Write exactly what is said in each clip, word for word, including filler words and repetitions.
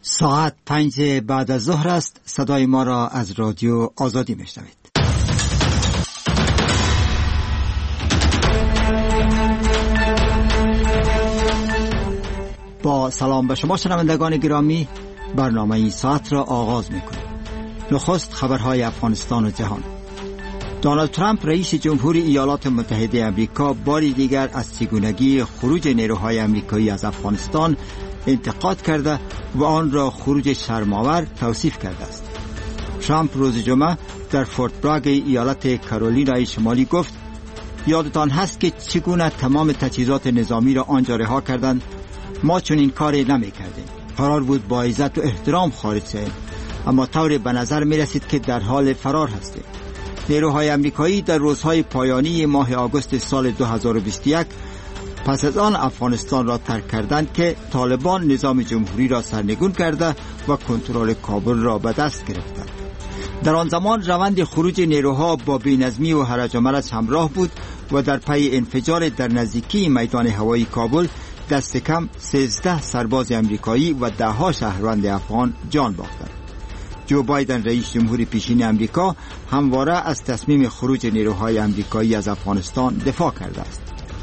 ساعت پنج بعد از ظهر است. صدای ما را از رادیو آزادی میشنوید. با سلام به شما شنوندگان گرامی، برنامه این ساعت را آغاز میکنیم. نخست خبرهای افغانستان و جهان. دونالد ترامپ رئیس جمهوری ایالات متحده آمریکا باری دیگر از چگونگی خروج نیروهای آمریکایی از افغانستان انتقاد کرده و آن را خروج شرم‌آور توصیف کرده است. ترامپ روز جمعه در فورت براگ ایالت کارولینای شمالی گفت: یادتان هست که چگونه تمام تجهیزات نظامی را آنجا رها کردند؟ ما چون این کاری نمی کردیم. قرار بود با عزت و احترام خارج شویم، اما طور به نظر می رسید که در حال فرار هستیم. نیروهای آمریکایی در روزهای پایانی ماه آگوست سال دو هزار و بیست و یک پس از آن افغانستان را ترک کردند که طالبان نظام جمهوری را سرنگون کرده و کنترل کابل را به دست گرفتند. در آن زمان روند خروج نیروها با بی‌نظمی و هرج و مرج همراه بود و در پی انفجار در نزدیکی میدان هوایی کابل دست کم سیزده سرباز آمریکایی و ده ها شهروند افغان جان باختند. جو بایدن رئیس جمهور پیشین آمریکا همواره از تصمیم خروج نیروهای آمریکایی از افغانستان دفاع کرده است.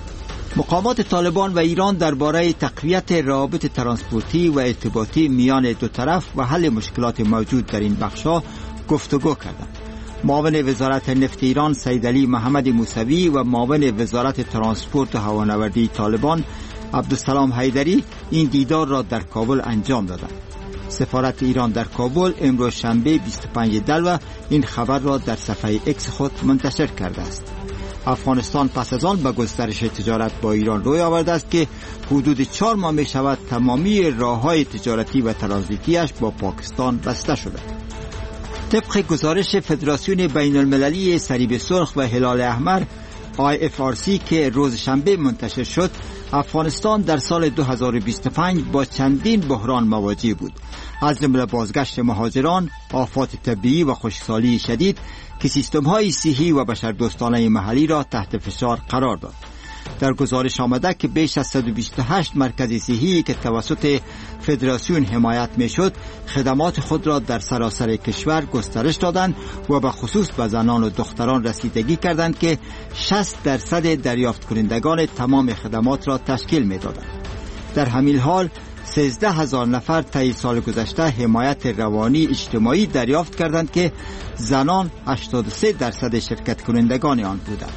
مقامات طالبان و ایران درباره تقویت روابط ترانسپورتی و ارتباطی میان دو طرف و حل مشکلات موجود در این بخش‌ها گفتگو کردند. معاون وزارت نفت ایران سید علی محمد موسوی و معاون وزارت ترانسپورت و هوانوردی طالبان عبدالسلام حیدری این دیدار را در کابل انجام دادند. سفارت ایران در کابل امروز شنبه بیست و پنج دلو این خبر را در صفحه اکس خود منتشر کرده است. افغانستان پس از آن به گسترش تجارت با ایران روی آورده است که حدود چهار ماه می شود تمامی راه‌های تجارتی و ترانزیتیش با پاکستان بسته شده. طبق گزارش فدراسیون بین المللی صلیب سرخ و هلال احمر آی اف آر سی که روز شنبه منتشر شد، افغانستان در سال دو هزار و بیست و پنج با چندین بحران مواجه بود، از جمله بازگشت مهاجران، آفات طبیعی و خشکسالی شدید که سیستم‌های صحی و بشردوستانه محلی را تحت فشار قرار داد. در گزارش آمده که بیش از صد و بیست و هشت مرکز صحی که توسط فدراسیون حمایت می‌شد، خدمات خود را در سراسر کشور گسترش دادند و به خصوص به زنان و دختران رسیدگی کردند که شصت درصد دریافت کنندگان تمام خدمات را تشکیل می‌دادند. در همین حال سیزده هزار نفر طی سال گذشته حمایت روانی اجتماعی دریافت کردند که زنان هشتاد و سه درصد شرکت کنندگان آن بودند.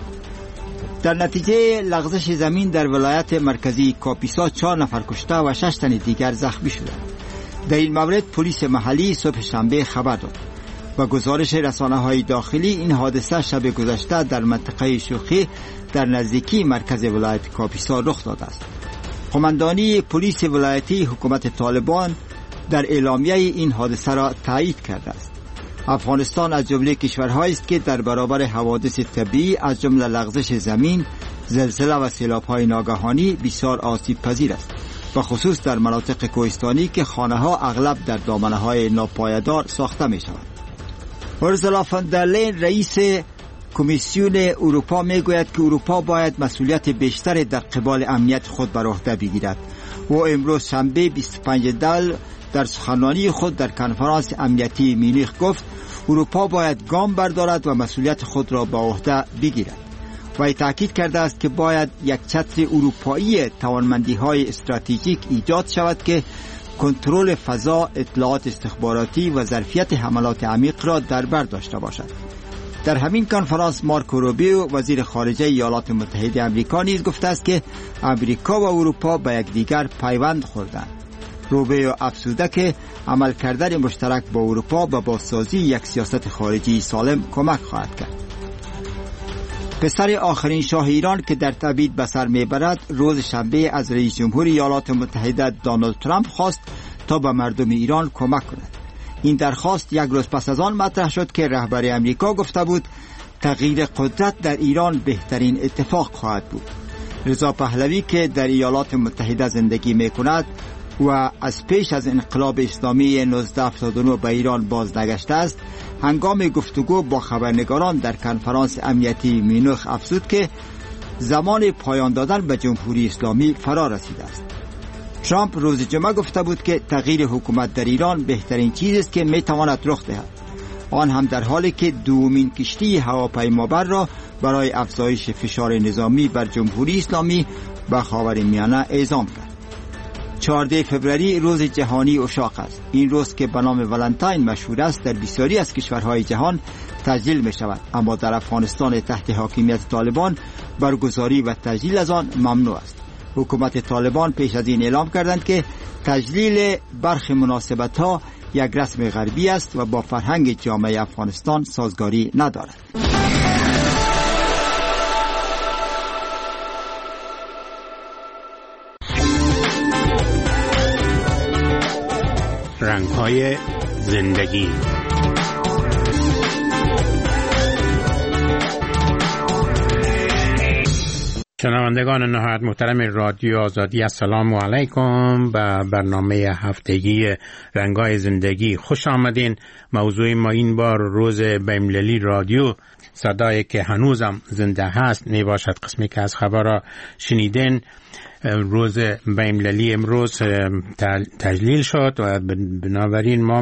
در نتیجه لغزش زمین در ولایت مرکزی کاپیسا چهار نفر کشته و شش تن دیگر زخمی شدند. در این مورد پلیس محلی صبح شنبه خبر داد و گزارش رسانه‌های داخلی این حادثه شب گذشته در منطقه شوخی در نزدیکی مرکز ولایت کاپیسا رخ داده است. قماندانی پلیس ولایتی حکومت طالبان در اعلامیه این حادثه را تایید کرده است. افغانستان از جمله کشورهایی است که در برابر حوادث طبیعی از جمله لغزش زمین، زلزله و سیلاب‌های ناگهانی بسیار آسیب پذیر است، و خصوص در مناطق کوهستانی که خانه‌ها اغلب در دامنه‌های ناپایدار ساخته می‌شوند. اورسولا فون در لین رئیس کمیسیون اروپا میگوید که اروپا باید مسئولیت بیشتر در قبال امنیت خود بر عهده بگیرد. و امروز شنبه بیست و پنج دلو در سخنرانی خود در کنفرانس امنیتی مونیخ گفت اروپا باید گام بردارد و مسئولیت خود را به عهده بگیرد. و تاکید کرده است که باید یک چتر اروپایی توانمندی‌های استراتژیک ایجاد شود که کنترل فضا، اطلاعات استخباراتی و ظرفیت حملات عمیق را در بر داشته باشد. در همین کنفرانس مارکو روبیو وزیر خارجه ایالات متحده آمریکا نیز گفته است که آمریکا و اروپا به یکدیگر پیوند خوردند. روبیو افزوده که عمل کردن مشترک با اروپا به بازسازی یک سیاست خارجی سالم کمک خواهد کرد. پسر آخرین شاه ایران که در تبعید به سر میبرد روز شنبه از رئیس جمهور ایالات متحده دونالد ترامپ خواست تا به مردم ایران کمک کند. این درخواست یک روز پس از آن مطرح شد که رهبر امریکا گفته بود تغییر قدرت در ایران بهترین اتفاق خواهد بود. رضا پهلوی که در ایالات متحده زندگی میکند و از پیش از انقلاب اسلامی نوزده هفتاد و نه به ایران باز نگشته است، هنگام گفتگو با خبرنگاران در کنفرانس امنیتی مونیخ افزود که زمان پایان دادن به جمهوری اسلامی فرا رسیده است. ترامپ روز جمعه گفته بود که تغییر حکومت در ایران بهترین چیزی است که میتواند رخ دهد، آن هم در حالی که دومین کشتی هواپیمابر را برای افزایش فشار نظامی بر جمهوری اسلامی و خاورمیانه اعزام کرد. چهاردهم فوریه روز جهانی عشاق است. این روز که به نام ولنتاین مشهور است در بسیاری از کشورهای جهان تجلیل می شود، اما در افغانستان تحت حاکمیت طالبان برگزاری و تجلیل از آن ممنوع است. حکومت طالبان پیش از این اعلام کردند که تجلیل برخی مناسبت‌ها یک رسم غربی است و با فرهنگ جامعه افغانستان سازگاری ندارد. رنگ‌های زندگی. شنوندگان نهایت محترم رادیو آزادی، السلام علیکم. به برنامه هفتگی رنگ‌های زندگی خوش آمدین. موضوع ما این بار روز بین‌المللی رادیو، صدایی که هنوزم زنده هست می باشد. قسمی که از خبر را شنیدین، روز بین‌المللی امروز تجلیل شد و بنابراین ما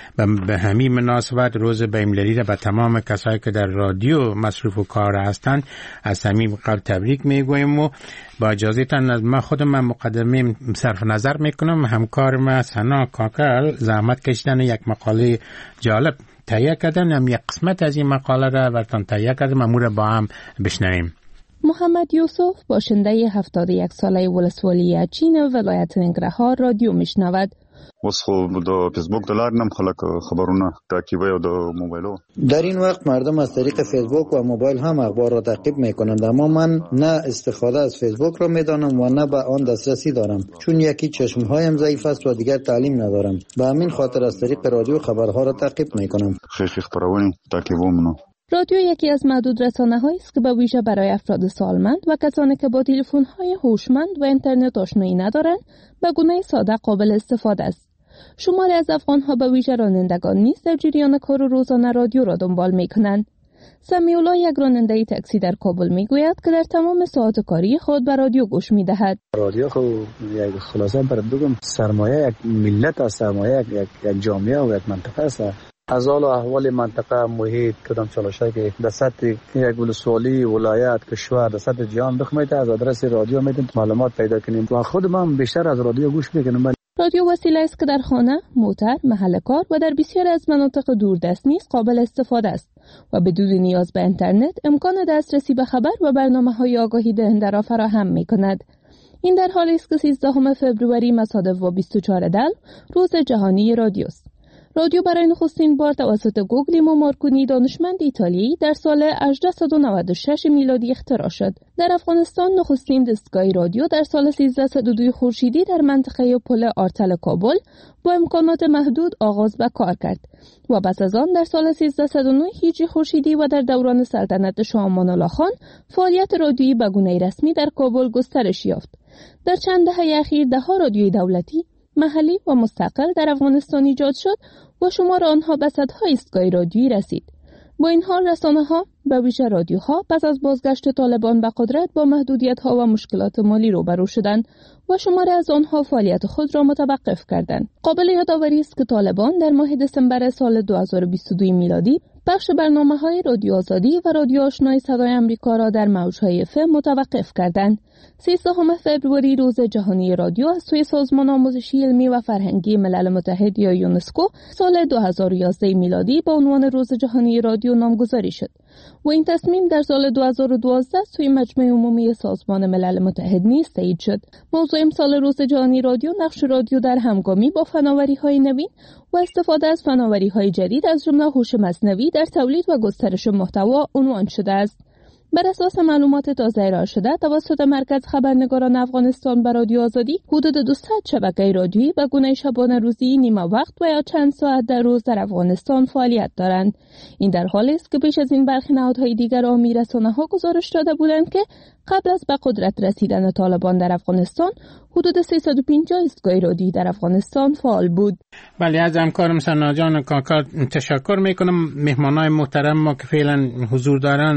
به همین مناسبت روز بین‌المللی را به تمام کسایی که در رادیو مصروف و کار هستند از صمیم قلب تبریک میگویم و با اجازهتان از من خودم من مقدمه صرف نظر میکنم. همکارم سنا کاکل زحمت کشیدن یک مقاله جالب تهیه کردن، هم یک قسمت از این مقاله را براتون تهیه کردم، امور با هم بشنویم. محمد یوسف باشنده هفتاد و یک ساله ولسوالی اچین ولایت ننګرهار رادیو میشنود. اوس خو د فیسبوک د لارې نم خلک خبرونه تعقیبوي او د موبایلو. در این وقت مردم از طریق فیسبوک و موبایل هم اخبار را تعقیب میکنند، اما من نه استفاده از فیسبوک را میدانم و نه به آن دسترسی دارم، چون یکی چشمهایم ضعیف است و دیگر تعلیم ندارم. به همین خاطر از طریق رادیو خبرها را تعقیب میکنم. خیلی خبرونه تعقیبوم. رادیو یکی از معدود رسانه‌هایی است که به ویژه برای افراد سالمند و کسانی که با تلفن‌های هوشمند و اینترنت آشنایی ندارند به گونه ساده قابل استفاده است. شماری از افغان‌ها به ویژه رانندگان نیز در جریان کار روزانه رادیو را دنبال می‌کنند. سمی‌الله، یک راننده تاکسی در کابل می‌گوید که در تمام ساعات کاری خود به رادیو گوش می‌دهد. رادیو خو یک خلاصه برات بگم سرمایه یک ملت است، سرمایه یک یک جامعه و یک منطقه است. از حال و احوال منطقه، محیط، کدام چالشایی که در سطح یک ولسوالی، ولایت، کشور، در سطح جهان بخواید از آدرس رادیو میتونید معلومات پیدا کنیم و خود من بیشتر از رادیو گوش میکنم. رادیو وسیله است که در خانه، موتر، محل کار و در بسیاری از مناطق دوردست نیز قابل استفاده است و بدون نیاز به اینترنت امکان دسترسی به خبر و برنامه‌های آگاهی دهنده را فراهم می‌کند. این در حالی است که سیزدهم فوریه مصادف با بیست و چهارم دلو روز جهانی رادیو است. رادیو برای نخستین بار توسط گوگلیمو مارکونی دانشمند ایتالیایی در سال هجده نود و شش میلادی اختراع شد. در افغانستان نخستین دستگاه رادیو در سال سیزده و دو خورشیدی در منطقه پل آرتل کابل با امکانات محدود آغاز به کار کرد و پس از آن در سال سیزده و نه هجری خورشیدی و در دوران سلطنت شاه امان الله خان فعالیت رادیویی به گونه رسمی در کابل گسترش یافت. در چند دهه اخیر ده‌ها رادیوی دولتی، محلی و مستقل در افغانستان ایجاد شد و شمار آنها به صدها ایستگاه رادیویی رسید. با این حال رسانه‌ها به ویژه رادیوها پس از بازگشت طالبان به قدرت با محدودیت‌ها و مشکلات مالی روبرو شدند و شماری از آنها فعالیت خود را متوقف کردند. قابل یادآوری است که طالبان در ماه دسامبر سال دو هزار و بیست و دو میلادی بخش برنامه‌های رادیو آزادی و رادیو آشنای صدای آمریکا را در موج‌های اف ام متوقف کردند. سیزدهم فوریه روز جهانی رادیو از سوی سازمان آموزشی علمی و فرهنگی ملل متحد یا یونسکو سال دو هزار و یازده میلادی با عنوان روز جهانی رادیو نامگذاری شد و این تصمیم در سال دو هزار و دوازده سوی مجمع عمومی سازمان ملل متحد نیز تایید شد. موضوع امسال روز جهانی رادیو نقش رادیو در همگامی با فناوری‌های نوین و استفاده از فناوری‌های جدید از جمله هوش مصنوعی در تولید و گسترش محتوا عنوان شده است. بر اساس معلومات تازه ارائه شده توسط مرکز خبرنگاران افغانستان به رادیو آزادی، حدود دویست شبکه رادیویی به گونه شبانه روزی، نیمه وقت و یا چند ساعت در روز در افغانستان فعالیت دارند. این در حالی است که پیش از این برخی نهادهای دیگر عامی رسانه‌ها گزارش داده بودند که قبل از به قدرت رسیدن طالبان در افغانستان حدود سیصد و پنجاه ایستگاه رادیویی در افغانستان فعال بود. بله، از همکارم سنا جان کاکا تشکر میکنم. مهمانای محترم ما که فعلا حضور دارن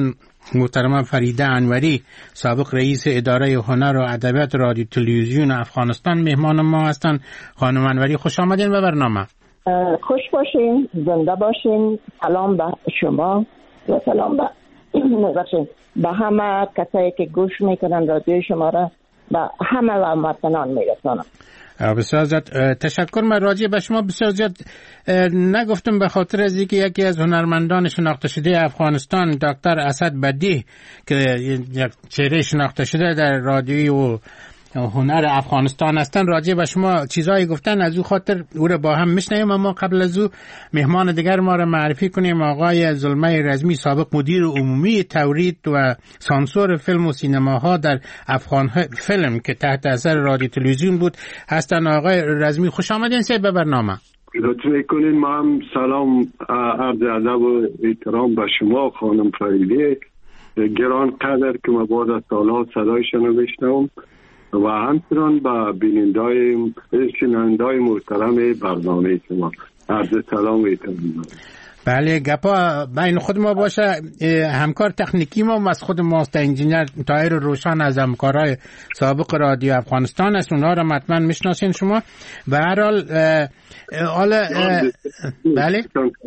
محترم فریده انوری، سابق رئیس اداره هنر و ادبیات رادیو تلویزیون افغانستان مهمان ما هستند. خانم انوری خوش آمدین به برنامه. خوش باشین، زنده باشین. سلام به شما و سلام به به همه کسایی که گوش میکنن رادیو شما را، به همه هموطنان میرسانم. بسیار زیاد تشکر. من راجع به شما بسیار زیاد نگفتم به خاطر از اینکه یکی از هنرمندان شناخته شده افغانستان دکتر اسد بدیع که یک چهره شناخته شده در رادیو و هنر افغانستان هستن، راجع به شما چیزایی گفتن، از او خاطر او را با هم میشنویم. اما قبل از او مهمان دیگر ما را معرفی کنیم. آقای زلمه رزمی، سابق مدیر عمومی تولید و سانسور فیلم و سینماها در افغان فیلم که تحت اثر رادیو تلویزیون بود هستن. آقای رزمی خوش آمدین سه به برنامه. لطف میکنین. ما هم سلام عرض ادب و احترام به شما خانم فریده گران قدر که ما بعد از سالها صدایشان رو بشنوم و همچنان با بینندای شنوندای محترم برنامه شما عرض سلام و احترام. بله، گپا بین خود ما باشه. همکار تکنیکی ما از خود ماست، انجینیر طاهر روشن از همکارای سابق رادیو افغانستان است. اونها را حتما میشناسین شما. به هر حال حالا بله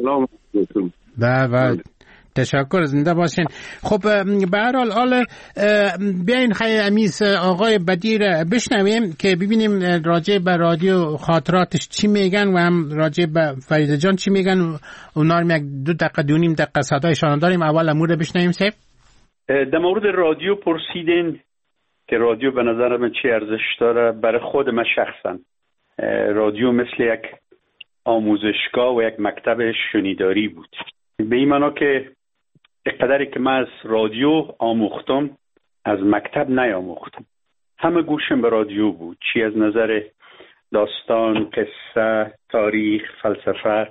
بله تشکر، زنده باشین. خب به هر حال حالا بیاین خیلی امیز آقای بدیع را بشنویم که ببینیم راجع به رادیو خاطراتش چی میگن و هم راجع به فریده جان چی میگن. اونا رو یک دو دقیقه دو نیم دقیقه صدایشان داریم. اول امور رو بشنویم. سیف در مورد رادیو پرسیدین که رادیو به نظر من چی ارزش داره. برای خود من شخصا رادیو مثل یک آموزشگاه و یک مکتب شنیداری بود، به این معنا که اقدری که من از رادیو آموختم از مکتب نیاموختم. همه گوشم به رادیو بود، چی از نظر داستان، قصه، تاریخ، فلسفه،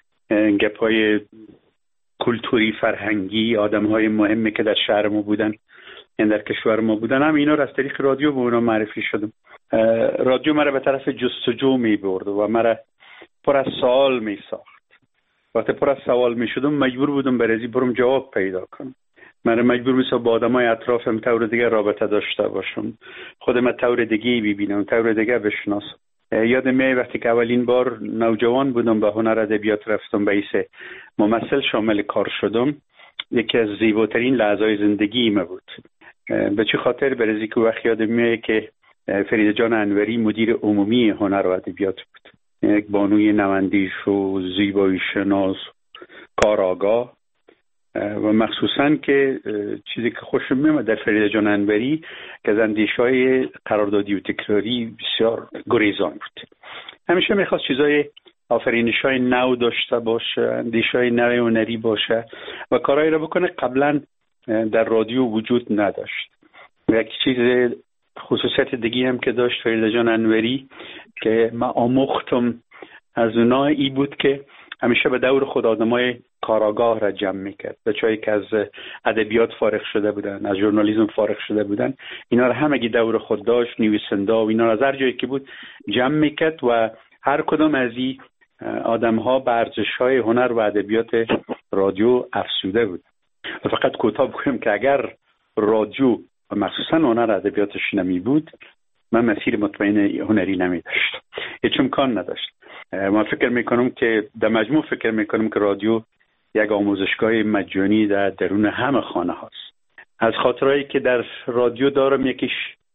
گپای کلتوری، فرهنگی، آدمهای مهمی که در شهر ما بودن، این در کشور ما بودن، هم اینا را از طریق رادیو به اونا معرفی شدم. رادیو مرا به طرف جستجو می برد و مرا پر از سوال می ساخت. وقتی پر از سوال می شدم مجبور بودم برای برم جواب پیدا کنم. من مجبور می ساخت با آدمای اطرافم طور دیگه رابطه داشته باشم، خودم طور دیگه ببینم، طور دیگه بشناسم. یادم میاد وقتی که اولین بار نوجوان بودم به هنر ادبیات رفتم، به حیث ممثل شامل کار شدم، یکی از زیباترین لحظه‌های زندگی من بود. به چه خاطر؟ برای که وقت یادم میاد که فریده جان انوری مدیر عمومی هنر و ادبیات بود، یک بانوی نوندیش و زیبایی شناس، کارآگاه، و مخصوصاً که چیزی که خوشم میاد در فریده جان انوری که از اندیشه‌های قراردادی و تکراری بسیار گریزان بود. همیشه میخواست چیزای آفرینش‌های نو داشته باشه، اندیشه‌های نو هنری باشه و کارهایی را بکنه قبلا در رادیو وجود نداشت. یک چیز خصوصیت دیگه هم که داشت فریده جان انوری که من آموختم از اونها ای بود که همیشه به دور خود آدمای کاراگاه را جمع میکرد، بچه‌ای که از ادبیات فارغ شده بودن، از ژورنالیسم فارغ شده بودن، اینا را همگی دور خود داشت، نویسنده و اینا را از هر جایی که بود جمع میکرد و هر کدام از این آدم‌ها به ارزش‌های هنر و ادبیات رادیو افزوده بود. و فقط کوتاه بگم که اگر رادیو و مخصوصا هنر ادبیاتش نمی بود، من مسیر مطمئن هنری نمی داشت، هیچ امکان نداشت. من فکر میکنم که در مجموع فکر میکنم که رادیو یک آموزشگاه مجانی در درون همه خانه هاست. از خاطرهایی که در رادیو دارم یکیش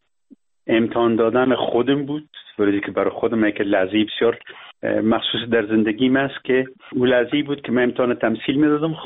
امتحان دادن خودم بود، ولی که برای خودم یک لحظه بسیار مخصوص در زندگیم است که اون لحظه بود که من امتحان تمثیل میدادم.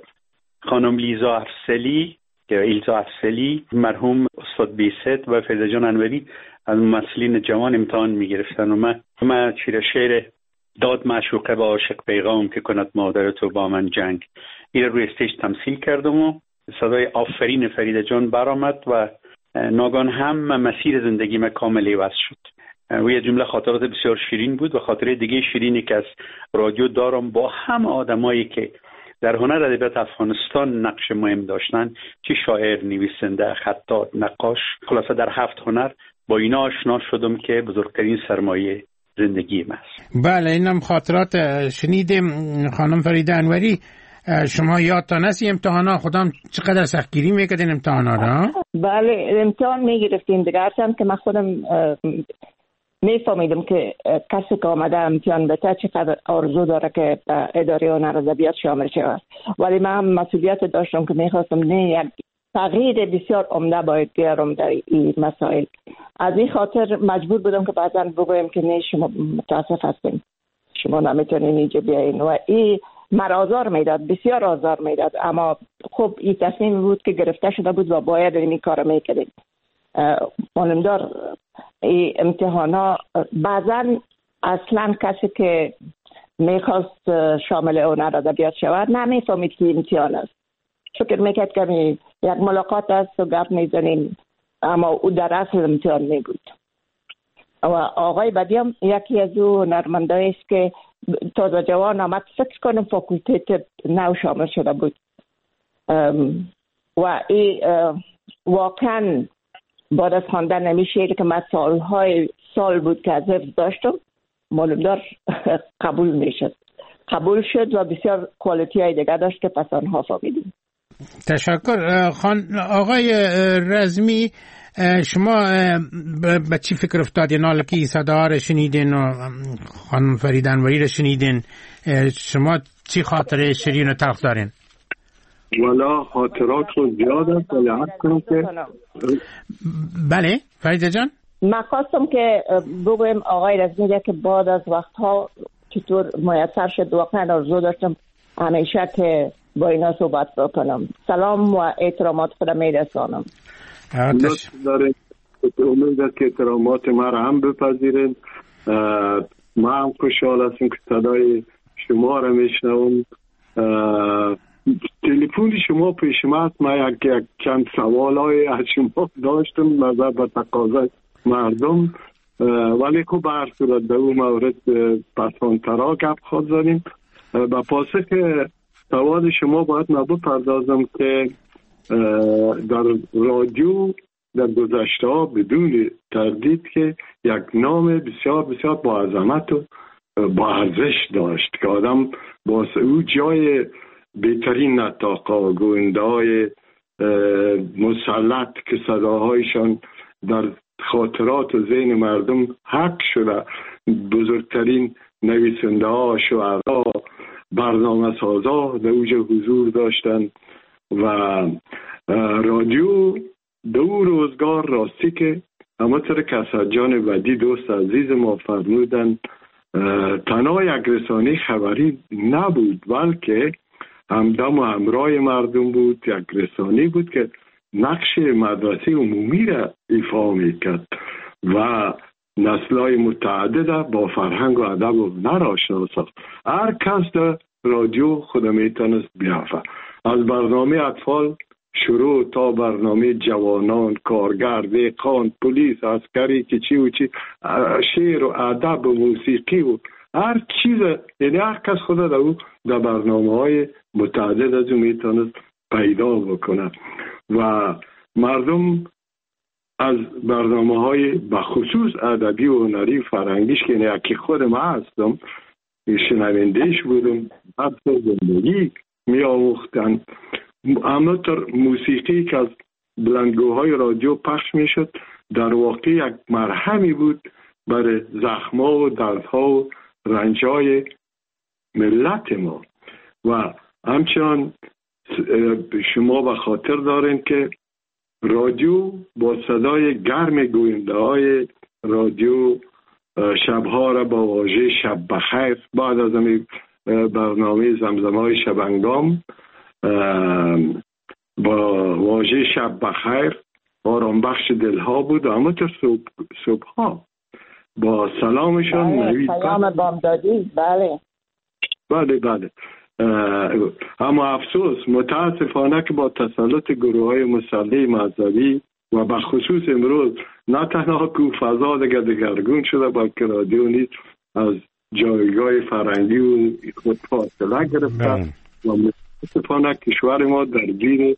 خانم لیزا افسلی که ایلزا افسلی، مرحوم استاد بیست و فریده جان انوری از ممثلین جوان امتحان میگرفتن و من من چیره شعر داد معشوقه با عاشق پیغام که کند مادر تو با من جنگ، این روی استیج تمثیل کردم و صدای آفرین فریده جان برآمد و ناگهان هم مسیر زندگی من کامل عوض شد. و یه جمله خاطرات بسیار شیرین بود و خاطره دیگه شیرینی که از رادیو دارم با هم آدمایی که در هنر ادبیات افغانستان نقش مهم داشتن، چه شاعر، نویسنده، خطاط، نقاش، خلاصه در هفت هنر با اینا آشنا شدم که بزرگترین سرمایه زندگی من است. بله، اینم خاطرات شنیدیم خانم فریده انوری. شما یادتان است امتحانا خودم چقدر سختگیری میکردین امتحانا را؟ بله امتحان میگرفتیم دیگه، هرچند که من خودم میفهمیدم که کسی که آمده امتحان بده چقدر آرزو داره که اداره هنر ادبیات شامل شود، ولی من مسئولیت داشتم که میخواستم نه یک تغییر بسیار عمده باید بیارم در این مسائل. از این خاطر مجبور بودم که بعضا بگویم که نه شما متاسف هستیم، شما نمیتونین اینجا بیاین و این مرا آزار میداد، بسیار آزار میداد، اما خب این تصمیم بود که گرفته شده بود و باید این کار میکردیم. معلومدار این امتحانا بعضا اصلا کسی که میخواست شامل هنر ادبیات شود نمیفهمید که امتحان است، فکر میکرد که یک ملاقات است و گپ میزنیم، اما او در اصل امتحان میبود. و آقای بدیام یکی از او هنرمندایی است که تازه جوان آمد، فکر کنم فاکولتیت نو شامل شده بود و این واقعا بعد از خواندن نمی شعر که من سالهای سال بود که از حفظ داشتم، معلومدار قبول میشد، قبول شد و بسیار کوالیتی های دیگه داشت که پس آنها فهمیدیم. تشکر. خان آقای رزمی، شما به چی فکر افتادین حالا که صدا را شنیدین و خانم فرید انوری را شنیدین؟ شما چی خاطره شیرین و تلخ دارین؟ والا خاطرات رو زیاد است ولی حد کنم که بله فریده جان، من خواستم که بگویم آقای رزمی که بعد از وقتها چطور میسر شد، واقعا آرزو داشتم همیشه که با اینا صحبت بکنم. سلام و احترامات خودم میرسانم. لطف دارید، امید است که احترامات ما را هم بپذیرید. ما هم خوشحال هستیم که صدای شما را میشنوم. تلفن شما پیش ما است، ما یک چند سوال های از شما داشتم نظر به تقاضای مردم، ولی خب به هر صورت در اون مورد پسانترا گپ خود زدیم. با پاسخ سوال شما باید من بپردازم که در رادیو در گذشته ها بدون تردید که یک نام بسیار بسیار با عظمت و با ارزش داشت که آدم با او جای بهترین نطاقا، گوینده های مسلط که صداهایشان در خاطرات و ذهن مردم حق شده، بزرگترین نویسنده ها، شعرا، برنامه سازا در اوج حضور داشتن و رادیو دو روزگار راستی که همانطور که اسدجان بدی دوست عزیز ما فرمودن تنها یک رسانه خبری نبود بلکه همدم و همراه مردم بود، یک رسانه بود که نقش مدرسه عمومی را ایفا میکرد و نسل‌های متعدد با فرهنگ و ادب و هنر آشنا ساخت. هر کس در رادیو خود میتونست بیافه، از برنامه اطفال شروع تا برنامه جوانان، کارگر، دهقان، پلیس، عسکری که چی و چی، شعر و ادب و موسیقی و هر چیز، یعنی هر کس خود در او در برنامه های متعدد از او میتونست پیدا بکنه و مردم از برنامه های بخصوص ادبی و هنری فرهنگیش که یکی خود ما هستم شنوندهش بودم، بعد زندگی می آموختن. همونطور موسیقی که از بلندگوهای رادیو پخش می شد در واقع یک مرهمی بود برای زخم‌ها و دردها و رنجای ملت ما و همچنان شما به خاطر دارین که رادیو با صدای گرم گوینده های رادیو شبها را با واژه شب بخیر، بعد از همین برنامه زمزمه های شبنگام با واژه شب بخیر آرام بخش دلها بود و همونطور صبح صبحها با سلامشان نوید سلام بامدادی. بله بله بله اما افسوس متاسفانه که با تسلط گروه های مسلح مذهبی و به خصوص امروز نه تنها که فضا دیگر دگرگون شده بلکه رادیو نیز از جایگاه فرهنگی و خود فاصله گرفته و متاسفانه کشور ما درگیر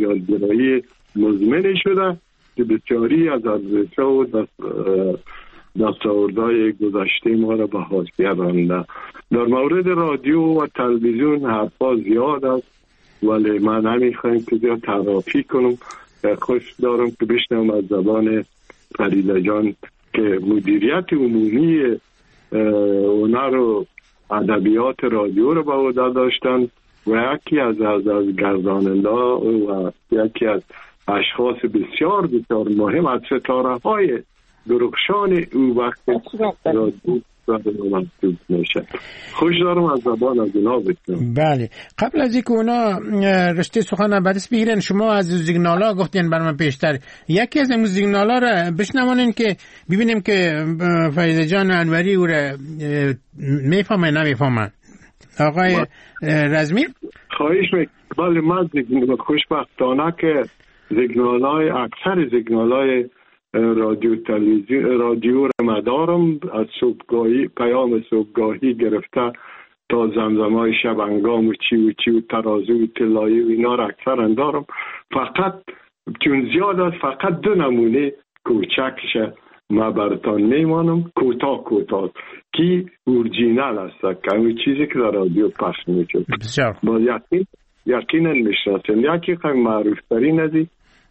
بنیادگرایی مزمن شده که بسیاری از ارزش‌ها و دستاوردهای گذشته ما را به حاشیه رانده. در مورد رادیو و تلویزیون حرفا زیاد است، ولی من نمیخوایم که زیاد تعریف کنم. خوش دارم که بشنوم از زبان فریده جان که مدیریت عمومی هنر و ادبیات رادیو رو به عهده داشتن و یکی از از, از گرداننده و یکی از اشخاص بسیار بسیار مهم از ستاره های درخشان او وقت رادیو محسوب میشه. خوش دارم از زبان از اونا بکنم. بله، قبل از اینکه اونا رشته سخن برس بگیرن، شما از زیگنالا گفتین بر من پیشتر، یکی از این زیگنالا را بشنوانین که ببینیم که فریده جان انوری او را میفهمه نمیفهمه. آقای رزمی خواهش میکنم. بله، من خوشبختانه که زیگنالای اکثر زیگنالای رادیو تلویزیون رادیو را مدارم، از صبحگاهی پیام صبحگاهی گرفته تا زمزمای شبانگام و چی و چی و ترازو و طلایی و اینا را اکثر دارم. فقط چون زیاد است فقط دو نمونه کوچکش ما براتون میمانم، کوتاه کوتاه که اورجینال است که همین چیزی که در رادیو پخش میشه با یقین یقینا میشناسن. یکی خیلی معروف ترین ازی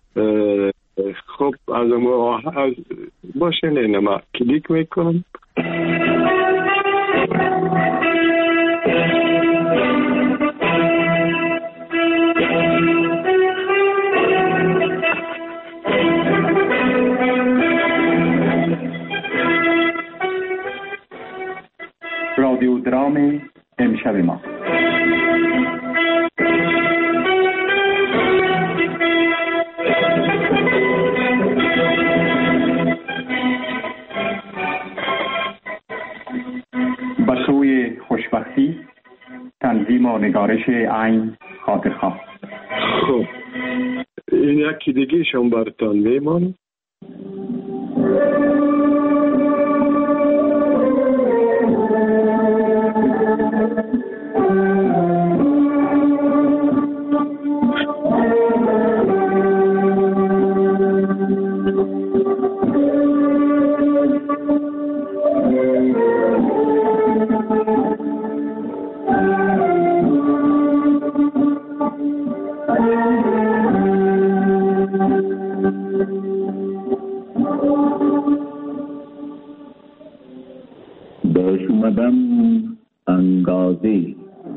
خب از ما از باشه نه ما کلیک میکنم. رادیو درام امشب ما. بسوی خوشبختی، تنظیم و نگارش عین خاطرخواه. خب این یکی دیگه شما براتون میمان. داشت اومدم انگازی.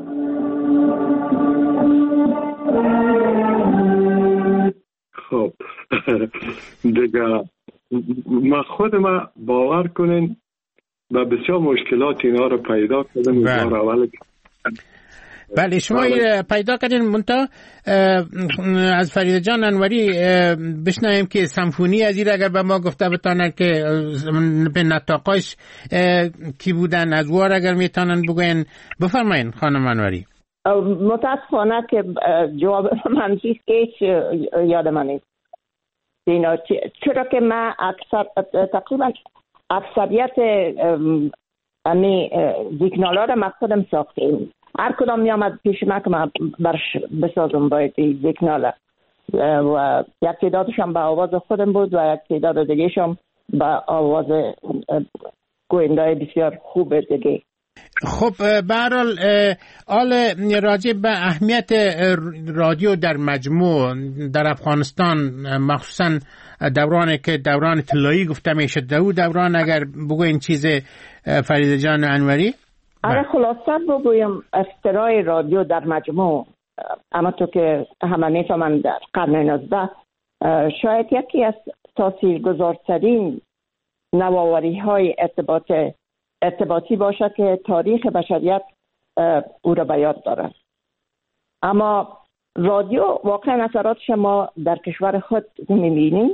خب دیگه ما خود ما باور کنین و بسیار مشکلات اینا رو پیدا کردم. بار اول بله شما پیدا کردین منتها از فریده جان انوری بشنویم که سمفونی از این اگر به ما گفته بتانن که به نطاقاش کی بودن از وار اگر میتونن بگوین بفرمایین خانم انوری. متاسفانه که جواب من چیز که یاد من نیست اینا، چرا که من اکثر تقریبا اکثریت امی زیگنالا رو مقصدم ساختیم. هر کدام می آمد پیش من که من برش بسازم باید این زیگنالا و یک تعدادش هم به آواز خودم بود و یک تعداد دیگهش هم به آواز گوینده بسیار خوب دیگه. خب به هر حال آل راجع به اهمیت رادیو در مجموع در افغانستان، مخصوصا دورانی که دوران طلایی گفته میشه، دو دوران اگر بگوین چیز فریده جان انوری. آره خلاصه بگویم اختراع رادیو در مجموع، اما تو که همه میفهمن در قرن نوزده شاید یکی از تاثیرگذارترین نوآوری های ارتباط ارتباطی باشه که تاریخ بشریت او را به یاد داره. اما رادیو واقعا اثراتش ما در کشور خود میبینیم،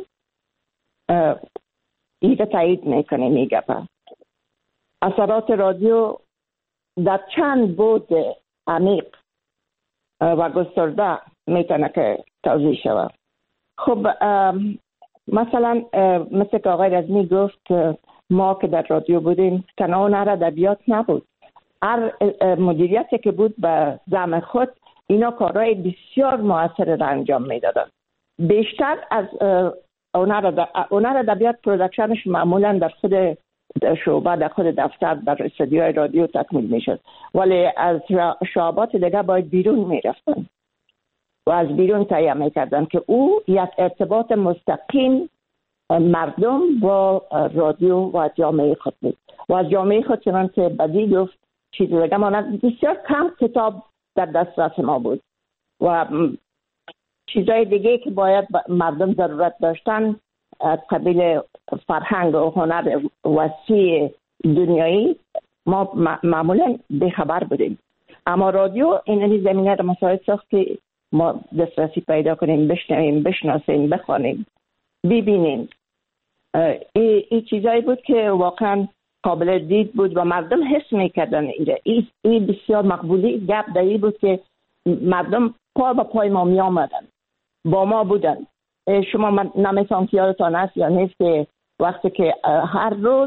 ایده تایید میکنه میگه اثرات رادیو در چند بود عمیق و گسترده میتونه که توضیح شود. خب مثلا مثل که آقای رزمی گفت ما که در رادیو بودیم تنها هنر ادبیات نبود، هر مدیریتی که بود به زعم خود اینا کارهای بسیار موثر را انجام میدادن. بیشتر از هنر ادبیات پرودکشنش معمولا در خود شعبه در خود دفتر در استودیوهای رادیو تکمیل میشد، ولی از شعبات دیگه باید بیرون میرفتن و از بیرون تهیه میکردن که او یک ارتباط مستقیم مردم با رادیو و جامعه خود بود و از جامعه خود چنانچه بدی گفت چیز دیگه ماند. بسیار کم کتاب در دسترس ما بود و چیزای دیگه که باید مردم ضرورت داشتن از قبیل فرهنگ و هنر وسیع دنیایی ما معمولا بخبر بودیم، اما رادیو این زمینه رو مساعد ساخت که ما دسترسی پیدا کنیم، بشنویم، بشناسیم، بخوانیم، ببینیم. این ای چیزایی بود که واقعا قابل دید بود و مردم حس میکردن اینجا. این ای بسیار مقبولی گپ دایی بود که مردم پا با پای ما می آمدن، با ما بودن. شما من نمیتونم که یادتان هست یا نیست که وقتی که هر روز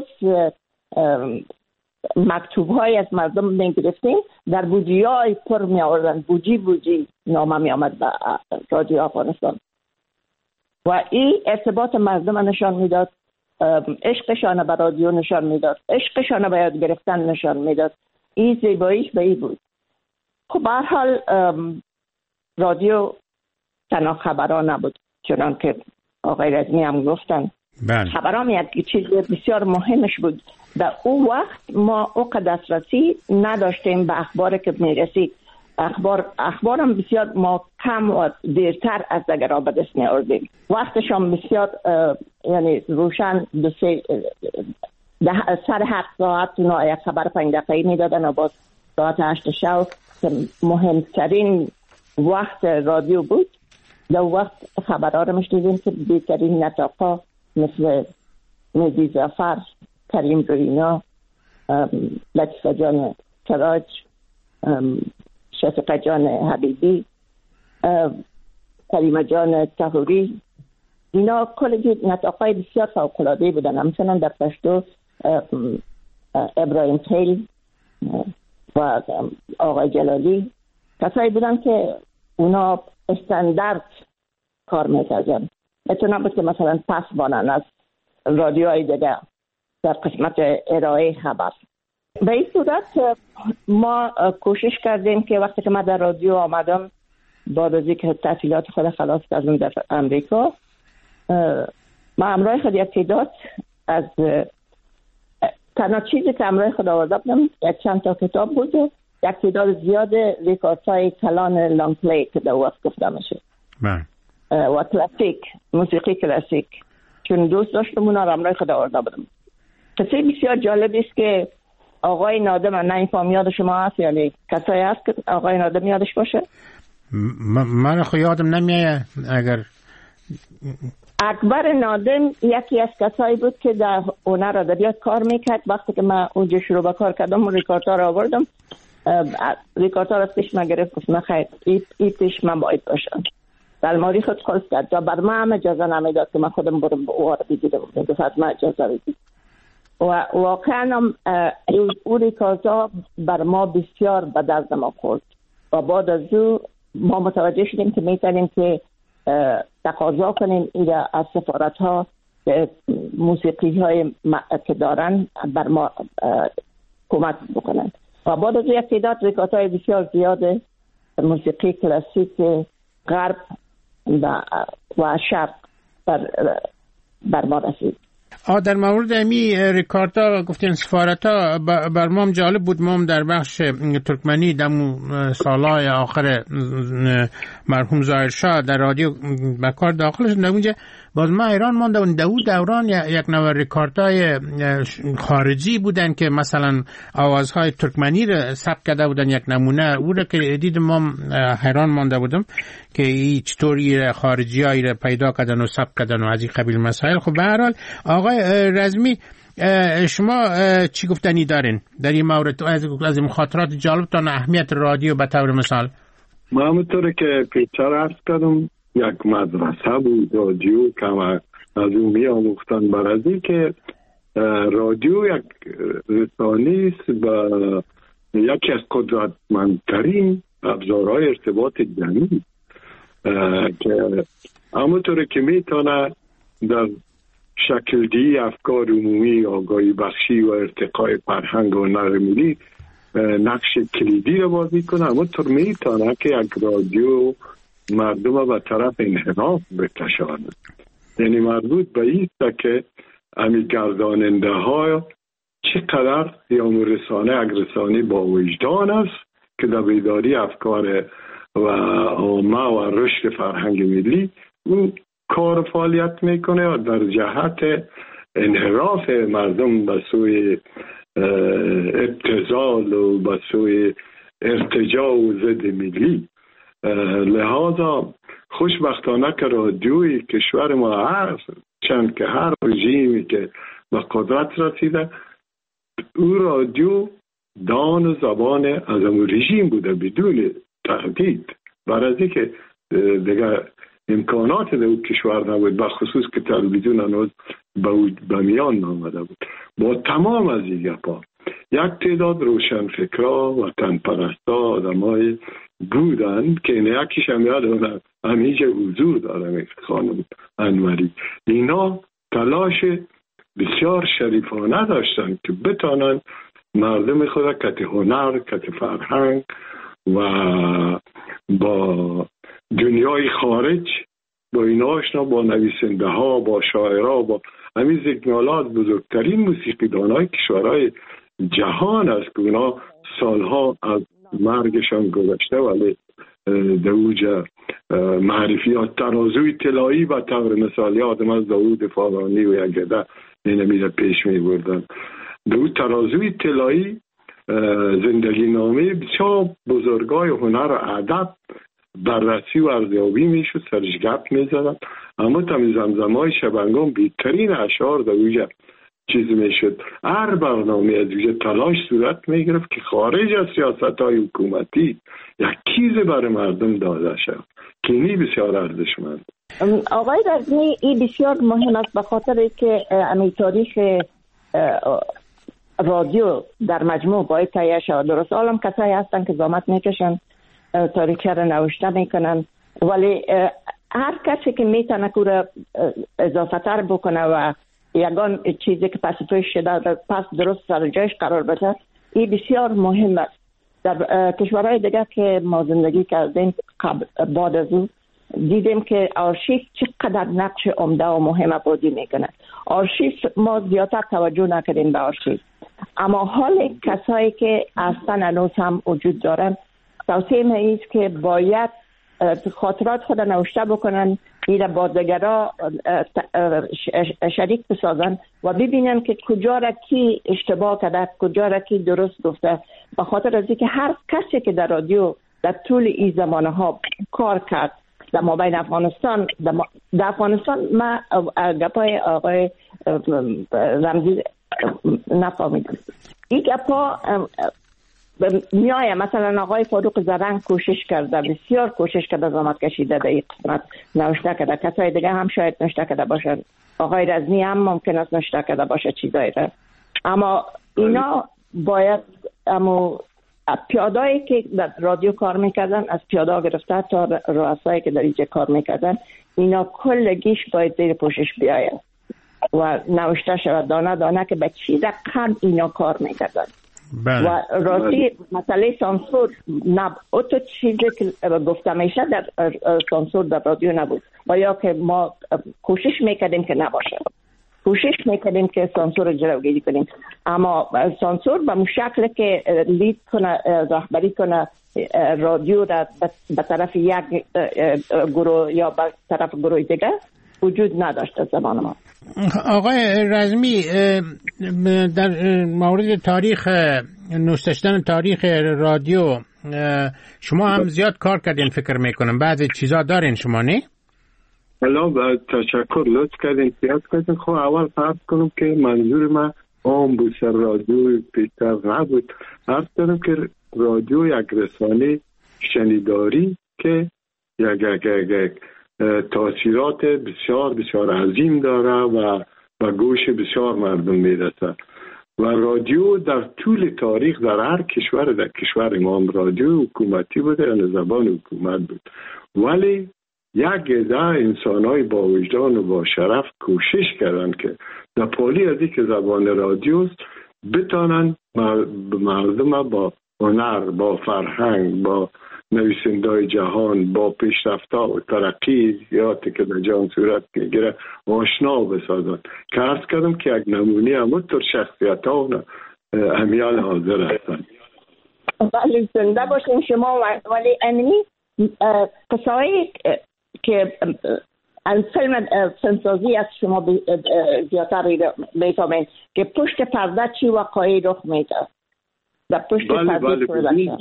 مکتوب های از مردم می گرفتیم در بودجی های پر می آوردن، بودجی بودجی نامه می آمد به رادیو افغانستان و این ارتباط مردم نشان میداد، عشقشان به رادیو نشان میداد، عشقشان به یاد گرفتن نشان میداد. این زیباییش به این بود. خب به هر حال رادیو تنها خبران نبود، چنان که آقای رزمی هم گفتن. بله. خبران یک چیز بسیار مهمش بود. در اون وقت ما اوقات دسترسی نداشتیم به اخبار که میرسید. اخبار اخبارم بسیار ما کم و دیرتر از دیگران به دست می آوردیم. وقتشان بسیار یعنی روشن دو سه سر هفت ساعت اونا یک خبر پنج دقیقه‌ای میدادن و باز ساعت هشت شب که مهمترین وقت رادیو بود. در وقت خبرها رو میشنیدیم که بهترین نطاقا مثل مهدی ظفر، کریم روینا، لطیفه جان کراج، شفیقه جان حبیبی، کریمه جان طهوری، اینا کلی نطاقای بسیار فوق‌العاده بودن. همچنان در پشتو ابراهیم خیل و آقای جلالی کسایی بودن که اونا استاندارد کار میکردن. اتنا بود که مثلا پس بانن از رادیوهای دیگه در قسمت ارائه خبر. به این صورت ما کوشش کردیم که وقتی که من در رادیو آمدم بعد از اینکه تحصیلات خود خلاص کردم در امریکا، ما همراه خود یک تعداد از تنها چیزی که همراه خود آورده بودم یک چند تا کتاب بود، یک تعداد زیاد ریکاردهای کلان لانگ پلی که در وقت گفته میشه و کلاسیک، موسیقی کلاسیک، چون دوست داشتم اونا رو همراه خود آورده بودم. قصه بسیار جالب است که آقای نادم، نه این فهم یاد شما هست یعنی کسایی هست که آقای نادم یادش باشه؟ من خو یادم نمیاد. اگر اکبر نادم یکی از کسایی بود که در هنر ادبیات کار میکرد. وقتی که من اونجا شروع به کار کردم ریکاردها رو آوردم، ریکاردها رو از پیش من گرفت، گفت نخیر این پیش من باید باشم. در الماری خود خلص کرد تا بر من هم اجازه نمیداد که من خودم برم او رو بگیرم، گفت حتما اجازه بگیر. و واقعا هم او ریکاردها بر ما بسیار به درد ما خورد و بعد از او ما متوجه شدیم که میتونیم که تقاضا کنیم ایره از سفارت ها موسیقی های که دارن بر ما کمک بکنن و بعد از یک تعداد ریکارد های بسیار زیاد موسیقی کلاسیک غرب و, و شرق بر, بر ما رسید. آه در مورد امی ریکاردها گفتین سفارتا بر ما جالب بود. ما در بخش ترکمنی دمو سالهای آخر مرحوم ظاهر شاه در رادیو به کار داخل شد. اونجا باز ما ایران مانده و دو دوران یک نوع ریکاردهای خارجی بودن که مثلا آوازهای ترکمنی رو ثبت کرده بودن. یک نمونه او رو که دیدم ما حیران مانده بودم که این چطوری خارجی هایی رو پیدا کردن و ثبت کردن و از این قبیل مسائل. خب به هر حال آقای رزمی شما چی گفتنی دارین در این مورد از این خاطرات جالبتان اهمیت رادیو به طور مثال؟ ما همونطور که پیچر عرض کردم یک مدرسه بود رادیو که از اون می آموختن بر از این که رادیو یک رسانه است و یکی از قدرتمندترین ابزارهای ارتباط جمعی که همونطور که میتونه در شکل‌دهی افکار عمومی، آگاهی بخشی و ارتقای فرهنگ و هنر ملی نقش کلیدی را بازی کنه. اما طور میتونه که یک رادیو مردم به طرف انحراف بکشانه. یعنی مربوط به ایست که امی گرداننده ها چقدر یا رسانه یک رسانه با وجدان است که در بیداری افکار و عامه و رشد فرهنگ ملی او کار فعالیت میکنه و در جهت انحراف مردم به سوی ابتذال و به سوی ارتجاع و ضد ملی. لحاظا خوشبختانه که رادیوی کشور ما هر چند که هر رژیمی که به قدرت رسیده او رادیو دان و زبان از اون رژیم بوده بدون تهدید، برای که دیگه امکانات در او کشور نبود، بخصوص که تلویزیون هنوز به میان نامده بود. با تمام از این گپا یک تعداد روشن فکرها و تنپرستا آدمای بودن که این یکیش هم یاد همیشه حضور داره خانم انوری. اینا تلاش بسیار شریفانه داشتن که بتانن مردم خود کت هنر، کت فرهنگ و با دنیای خارج با این آشنا، با نویسنده ها، با شاعرها، با همین زیگنالات بزرگترین موسیقیدانای کشورهای جهان است که اونا سالها از مرگشان گذشته ولی در اوج معرفیات ترازوی طلایی و طور مثالی آدم از داود فارانی و یگده این میره پیش می بردن. در اون ترازوی طلایی زندگی نامه بسیار بزرگای هنر و ادب بررسی و ارزیابی میشد، سرش گپ میزدن. اما تمی زمزمای شبنگام بیترین اشعار در اوج چیز میشد. هر برنامه از اوج تلاش صورت میگرفت که خارج از سیاست های حکومتی یک چیز برای مردم داده شد که اینی بسیار ارزشمند. آقای رزمی این بسیار مهم است به خاطر که امی تاریخ رادیو در مجموع باید تهیه شود. درست عالم کسایی هستن که زحمت میکشن تاریخ را نوشته میکنن، ولی هر کسی که میتونه که را اضافه تر بکنه و یگان چیزی که پس توی شده پس درست سر جایش قرار بده، این بسیار مهم است. در کشورهای دیگه که ما زندگی کردیم بعد از اون دیدیم که آرشیو چقدر نقش عمده و مهم بازی میکنه. آرشیو ما زیادتر توجه نکردیم به آرشیو، اما حال کسایی که اصلا هنوز هم وجود دارن توصیه من است که باید خاطرات خود نوشته بکنن، این با دیگرها شریک بسازن و ببینن که کجا را کی اشتباه کرده، کجا را کی درست گفته. به خاطر از اینکه هر کسی که در رادیو در طول این زمانه ها کار کرد در مابین افغانستان در افغانستان ما گپای آقای رمزی نفهمیدم. این گپا میایه مثلا آقای فاروق زرنگ کوشش کرده، بسیار کوشش کرده، زحمت کشیده در این قسمت نوشته کرده. کسای دیگه هم شاید نوشته کرده باشن، آقای رزمی هم ممکن است نوشته کرده باشه چیزایی را. اما اینا باید اما پیادایی که در رادیو کار میکردن از پیادا گرفته تا رؤسایی که در اینجا کار میکردن، اینا کلگیش باید زیر پوشش بیاید و نوشته شود دانه دانه که به چی رقم اینا کار میکردن. بله. و راستی مسئله سانسور نب... او تو چیزی که گفته میشه در سانسور در رادیو نبود و یا که ما کوشش میکردیم که نباشه، کوشش میکردیم که سانسور جلوگیری کنیم، اما سانسور به مشکل که لید کنه، رهبری کنه رادیو را به طرف یک گروه یا به طرف گروه دیگه وجود نداشت از زمان ما. آقای رزمی در مورد تاریخ نوشتن تاریخ رادیو شما هم زیاد کار کردین فکر میکنم، بعضی چیزا دارین شما نه؟ حالا با تشکر لطف کردین زیاد کردین. خب اول فرض کنم که منظور من عام بود، سر رادیو بیشتر نبود. عرض کنم که رادیو یک رسانه شنیداری که یک یک یک تاثیرات بسیار بسیار عظیم داره و به گوش بسیار مردم میرسه. و رادیو در طول تاریخ در هر کشور، در کشور ما هم رادیو حکومتی بوده، یعنی زبان حکومت بود، ولی یک عده انسان‌های با وجدان و با شرف کوشش کردن که در پالی از که زبان رادیوست بتانن مردم با هنر، با فرهنگ، با نویسنده‌های جهان، با پیشرفت‌ها و ترقیاتی که در جهان صورت می‌گیره آشنا بسازن. که عرض کردم که یک نمونه همونطور شخصیت‌ها و امیال حاضر هستن. ولی زنده باشین شما. ولی امنی قصه‌هایی که از فیلم فیلمسازی از شما زیادتر بیفهمین که پشت پرده چی واقعی رخ میده در پشت پرده پرودکشن.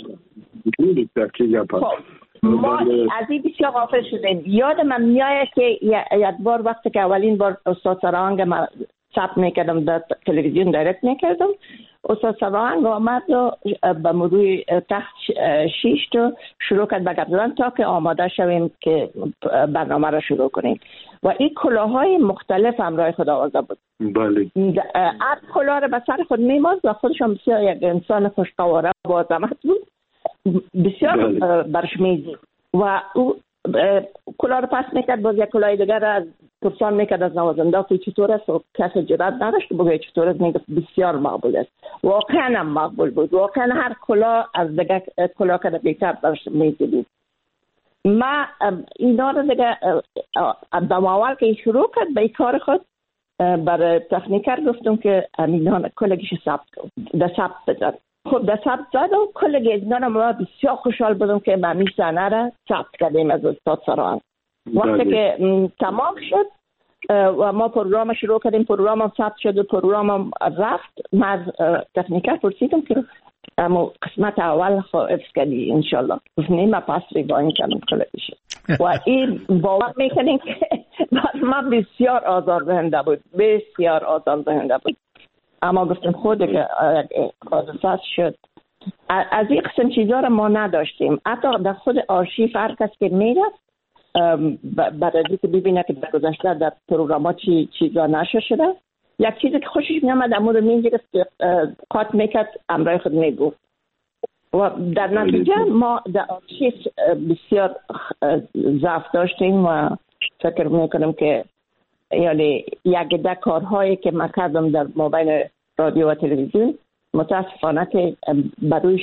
ما از این بسیار غافل شدیم. یاد من میاد که یک بار وقتی که اولین بار استاد سرانگ من ثبت میکردم در تلویزیون دایرکت میکردم، استاد سرانگ آمد و به مرور تحت شیش تو شروع کرد به گپ زدن تا که آماده شویم که برنامه را شروع کنیم و این کلاهای مختلف همراه خود آورده بود. بله. هر کلاه را به سر خود میمازد و خودشان بسیار یک انسان خوشقواره و با عظمت بود، بسیار برش میزید و او کلاه رو پس میکرد، باز یک کلاه دیگر را از پرسان میکرد از نوازنده که چطور است و کسی جرأت نداشت بگه چطور است. میگفت بسیار مقبول است. واقعا هم مقبول بود. واقعا هر کلاه از دیگر کلاه که بهتر برش میزید. ما اینا رو دیگه دم اول که شروع کرد به کار خود برای تکنیکر گفتم که اینا کلگیش ثبت کن، در ثبت بزن. خب در ثبت زد و کلگی اینا ما بسیار خوشحال بودم که ما می صحنه را ثبت کردیم از استاد سرانگ. وقتی که تمام شد و ما پروگرام شروع کردیم، پروگرام هم ثبت شد و پروگرام هم رفت. من از تکنیکر پرسیدم که اما قسمت اول حفظ کردی انشالله؟ گفت نه من پس ریوایند کردم کلگیش. و این باور میکنیم که ما بسیار آزار دهنده بود، بسیار آزار دهنده بود. اما گفتم خود که حادثه شد. از این قسم چیزا رو ما نداشتیم. حتی در خود آرشیف هر کس که میرفت برای اینکه ببینه که در گذشته در پروگرام ها چی چیزا نشه شده، یک چیزی که خوشش میامد امور میگرفت قاط میکرد امرای خود میگفت و در نتیجه ما در آرشیف بسیار ضعف داشتیم و فکر میکنم که یعنی یک ده کارهایی که من کردم در مابین رادیو و تلویزیون متاسفانه که بروش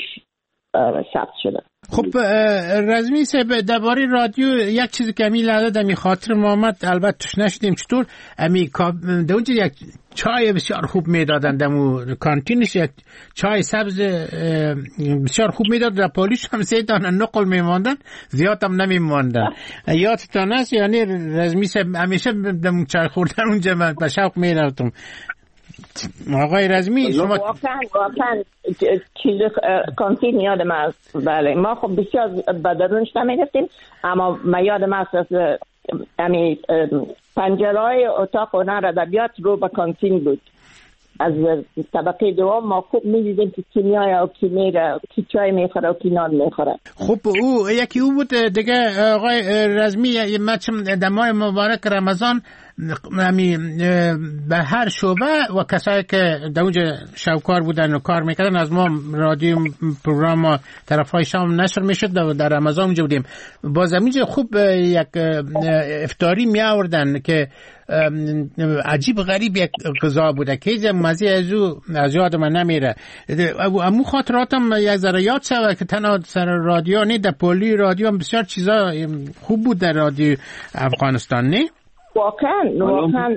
ثبت شده. خب رزمی صاحب درباره رادیو یک چیزی که امی لحظه دمی خاطر ما آمد، البته توش نشدیم چطور امی در اونجا یک چای بسیار خوب میدادن، دمو کانتینش یک چای سبز بسیار خوب میداد، در پالیش هم سه دانه نقل میماندن، زیاد هم نمیماندن. یادتان است؟ یعنی رزمی صاحب همیشه دم چای خوردن اونجا من به شوق میرفتم. آقای رزمی شما واقعا واقعا چیز کانتین یادم است. بله ما خب بسیار به درونش نمیرفتیم، اما ما یادم است از امی پنجرهای اتاق هنر ادبیات رو به کانتین بود. از طبقه دوم ما خوب می‌دیدیم که کی میاد و کی میره، کی چای میخوره و کی نان میخوره. خب او یکی او بود دیگه آقای رزمی. من چم دمای مبارک رمضان همی به هر شعبه و کسایی که در اونجا شوکار بودن و کار میکردن از ما رادیو پروگرام طرفای شام نشر میشد و در رمضان اونجا بودیم. باز همینجا خوب یک افطاری می آوردن که عجیب غریب یک غذا بوده که هیچ مزه از او از یاد من نمیره. امو خاطراتم یک ذره یاد شود که تنها سر رادیو نه، در پولی رادیو هم بسیار چیزا خوب بود در رادیو افغانستان نه؟ واقعا واقعا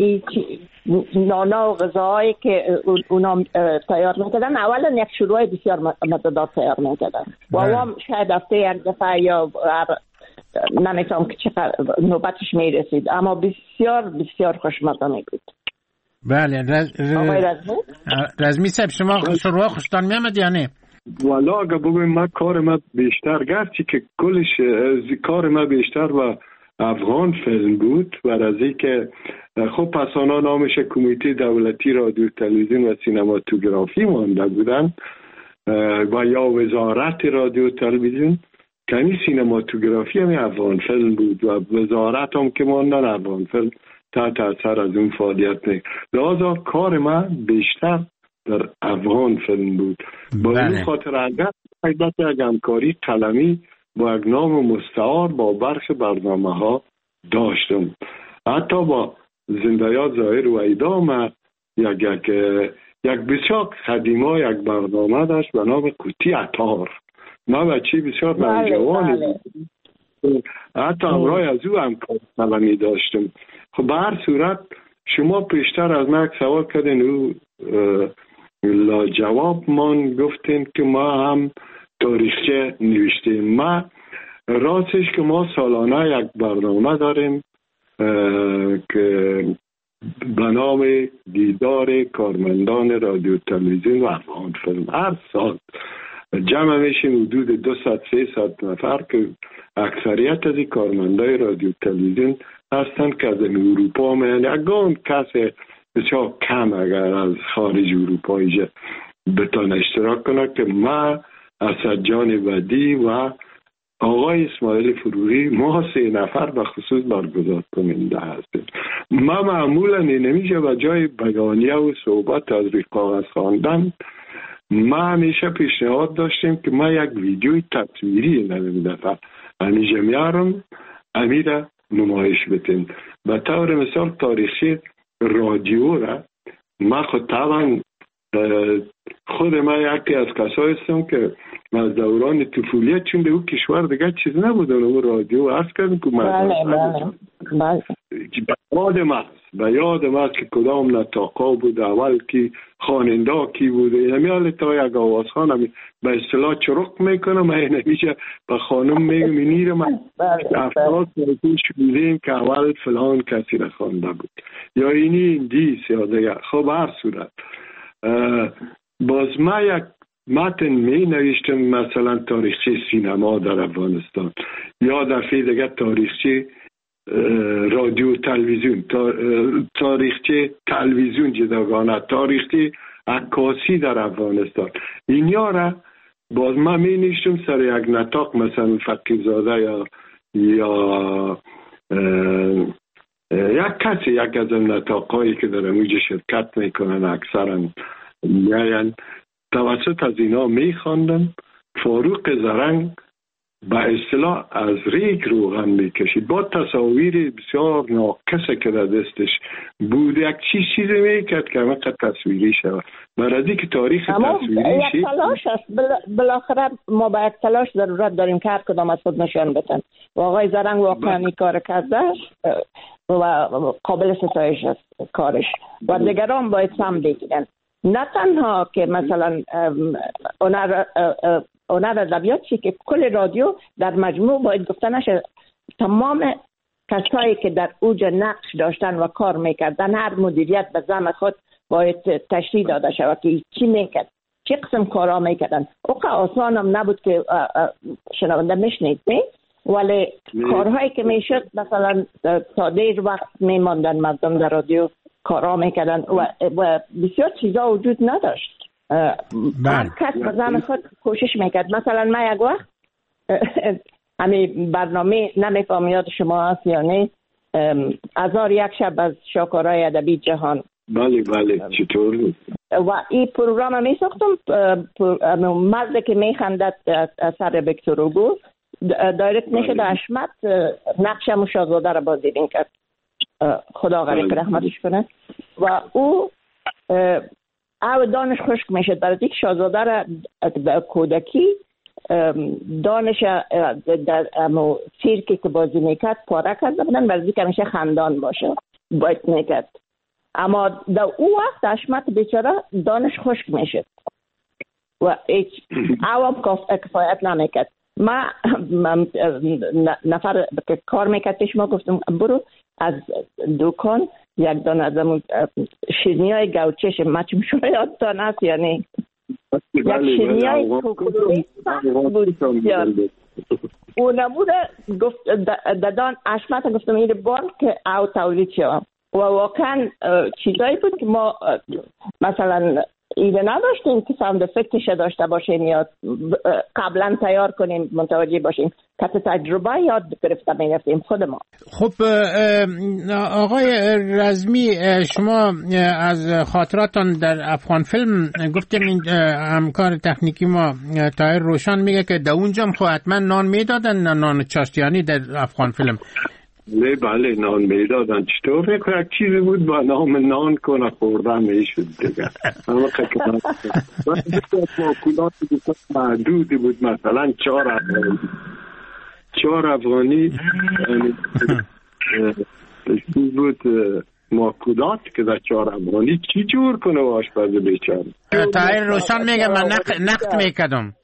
نانا و غذاهایی که اونا تیار میکردن اولا یک شروع بسیار متداد تیار میکردن و هم شاید هفته یک دفعه یا نمیتونم که چقدر نوبتش میرسید، اما بسیار بسیار خوشمزه بود. بله رز... رزمی رزمی صاحب شما شروع خوشتان میامد یا نه؟ والا اگه بگویم من کار ما بیشتر گرچه که کلش کار ما بیشتر و افغان فیلم بود و از اینکه خب پس آنها نامش کمیته دولتی رادیو تلویزیون و سینماتوگرافی مانده بودن و یا وزارت رادیو تلویزیون که این سینماتوگرافی هم افغان فیلم بود و وزارت هم که ماندن افغان فیلم تحت اثر از اون فعالیت نه. لذا کار من بیشتر در افغان فیلم بود. با این خاطر اگر یک همکاری قلمی با یک نام مستعار با برخی برنامه ها داشتم. حتی با زندیات ظاهر و ایدام یک یک یک بسیار قدیما یک برنامه داشت به نام قوطی عطار. ما بچه بسیار نوجوانی حتی امرای از او هم کلمی داشتم. خب به هر صورت شما پیشتر از من سوال کردین او لا جواب من گفتین که ما هم تاریخچه نوشتیم. ما راستش که ما سالانه یک برنامه داریم که به نام دیدار کارمندان رادیو تلویزیون و افغان فیلم. هر سال جمع میشیم حدود دویست سیصد نفر که اکثریت از این کارمندای رادیو تلویزیون هستند که از اروپا میان. یکان کسی بسیار کم اگر از خارج اروپا ایجا بتان اشتراک کنه که ما اسدجان ودی و آقای اسماعیل فروغی ما سه نفر به خصوص برگزار کننده هستیم. ما معمولا نمیشه و جای بیانیه و صحبت از کاغذ خواندن ما همیشه پیشنهاد داشتیم که ما یک ویدیوی تصویری نمیم دفعه همیشه میارم امیره نمایش بتیم. به طور مثال تاریخی رادیو را ما خود طبعا خود ما یکی از کسایی هستم که از دوران طفولیت چون به او کشور دیگه چیز نبودن و رادیو عرض کردم که به یاد ماست به یاد ماست که کدام نطاقا بود اول کی خواننده کی بوده یعنی حال تا یک آوازخان همی به اصطلاح چرک میکنم این نمیشه به خانم میگم اینیره من افراد پیش بودیم که اول فلان کسی را خوانده بود یا اینی این دیس یا دیگه. خب هر صورت باز ما یک متن می نوشتم مثلا تاریخچه سینما در افغانستان یا دفعه دیگه تاریخچه رادیو تلویزیون تاریخچه تلویزیون جداگانه تاریخچه عکاسی در افغانستان. اینیا را باز ما می نوشتم سر یک نطاق مثلا فقیرزاده یا یا یک کسی یک از نطاقایی که در اونجا شرکت میکنن اکثرا میاین توسط از اینا میخواندن. فاروق زرنگ به اصطلاح از ریگ روغن میکشید با تصاویر بسیار ناقصه که در دستش بود یک چیز چیزی میکرد که همه قد تصویری شود. برای که تاریخ تصویری شید یک تلاش است. بالاخره ما با یک تلاش ضرورت داریم که هر کدام از خود نشان بدن و آقای زرنگ واقعا این کار کرده و قابل ستایش است کارش و دیگران باید سم بگیرن. نه تنها که مثلا هنر هنر ادبیات چی که کل رادیو در مجموع باید گفته نشه تمام کسایی که در اوج نقش داشتن و کار میکردن هر مدیریت به زعم خود باید تشریح داده شود که چی میکرد چه قسم کارا میکردن. اوقا آسان هم نبود که شنونده میشنید ولی کارهایی که میشد مثلا تا دیر وقت میماندن مردم در رادیو کارا میکردن و, و بسیار چیزا وجود نداشت. هر کس به زعم خود کوشش میکرد. مثلا من یک وقت همین برنامه نمیفهم یاد شما هست یا نه هزار یک شب از شاهکارهای ادبی جهان. بله بله چطور و این پروگرام می ساختم مرد که میخندد سر ویکتور هوگو دایرکت میشد اشمت نقشم شاهزاده را بازی میکرد خدا غریق رحمتش کنه و او او دانش خشک میشد برای اینکه شاهزاده را کودکی دانش در سیرکی که بازی میکرد پاره کرده بودن برای اینکه همیشه خندان باشه باید میکرد اما در او وقت اشمت بیچاره دانش خشک میشد و هیچ او هم کفایت نمیکرد. ما نفر که کار میکرد پیش ما گفتم برو از دکان یک دانه از همون شیرنی های گوچش مچم شاید تا نست یعنی یک شیرنی های کوکولی بود او نبوده گفت دادان اشمت گفتم این بار که او تولید شد و واقعا چیزایی بود که ما مثلا ایده نداشتیم که ساوند افکتش داشته باشیم یا قبلا تیار کنیم متوجه باشیم. که تجربه یاد گرفته می‌رفتیم خود ما. خب آقای رزمی، شما از خاطراتان در افغان فیلم گفتیم این همکار تکنیکی ما طاهر روشن میگه که در اونجا خب حتما نان میدادن، نان چاشتیانی در افغان فیلم. نه بله نان میدادن. چطور میکنه یک چیزی بود با نام نان کنه خوردن میشد دیگه. اما که ماکولات محدودی بود، مثلا چهار افغانی چهار افغانی بود ماکولات که در چهار افغانی چی جور کنه و آشپز بیچاره. طاهر روشن میگه من نقد میکردم.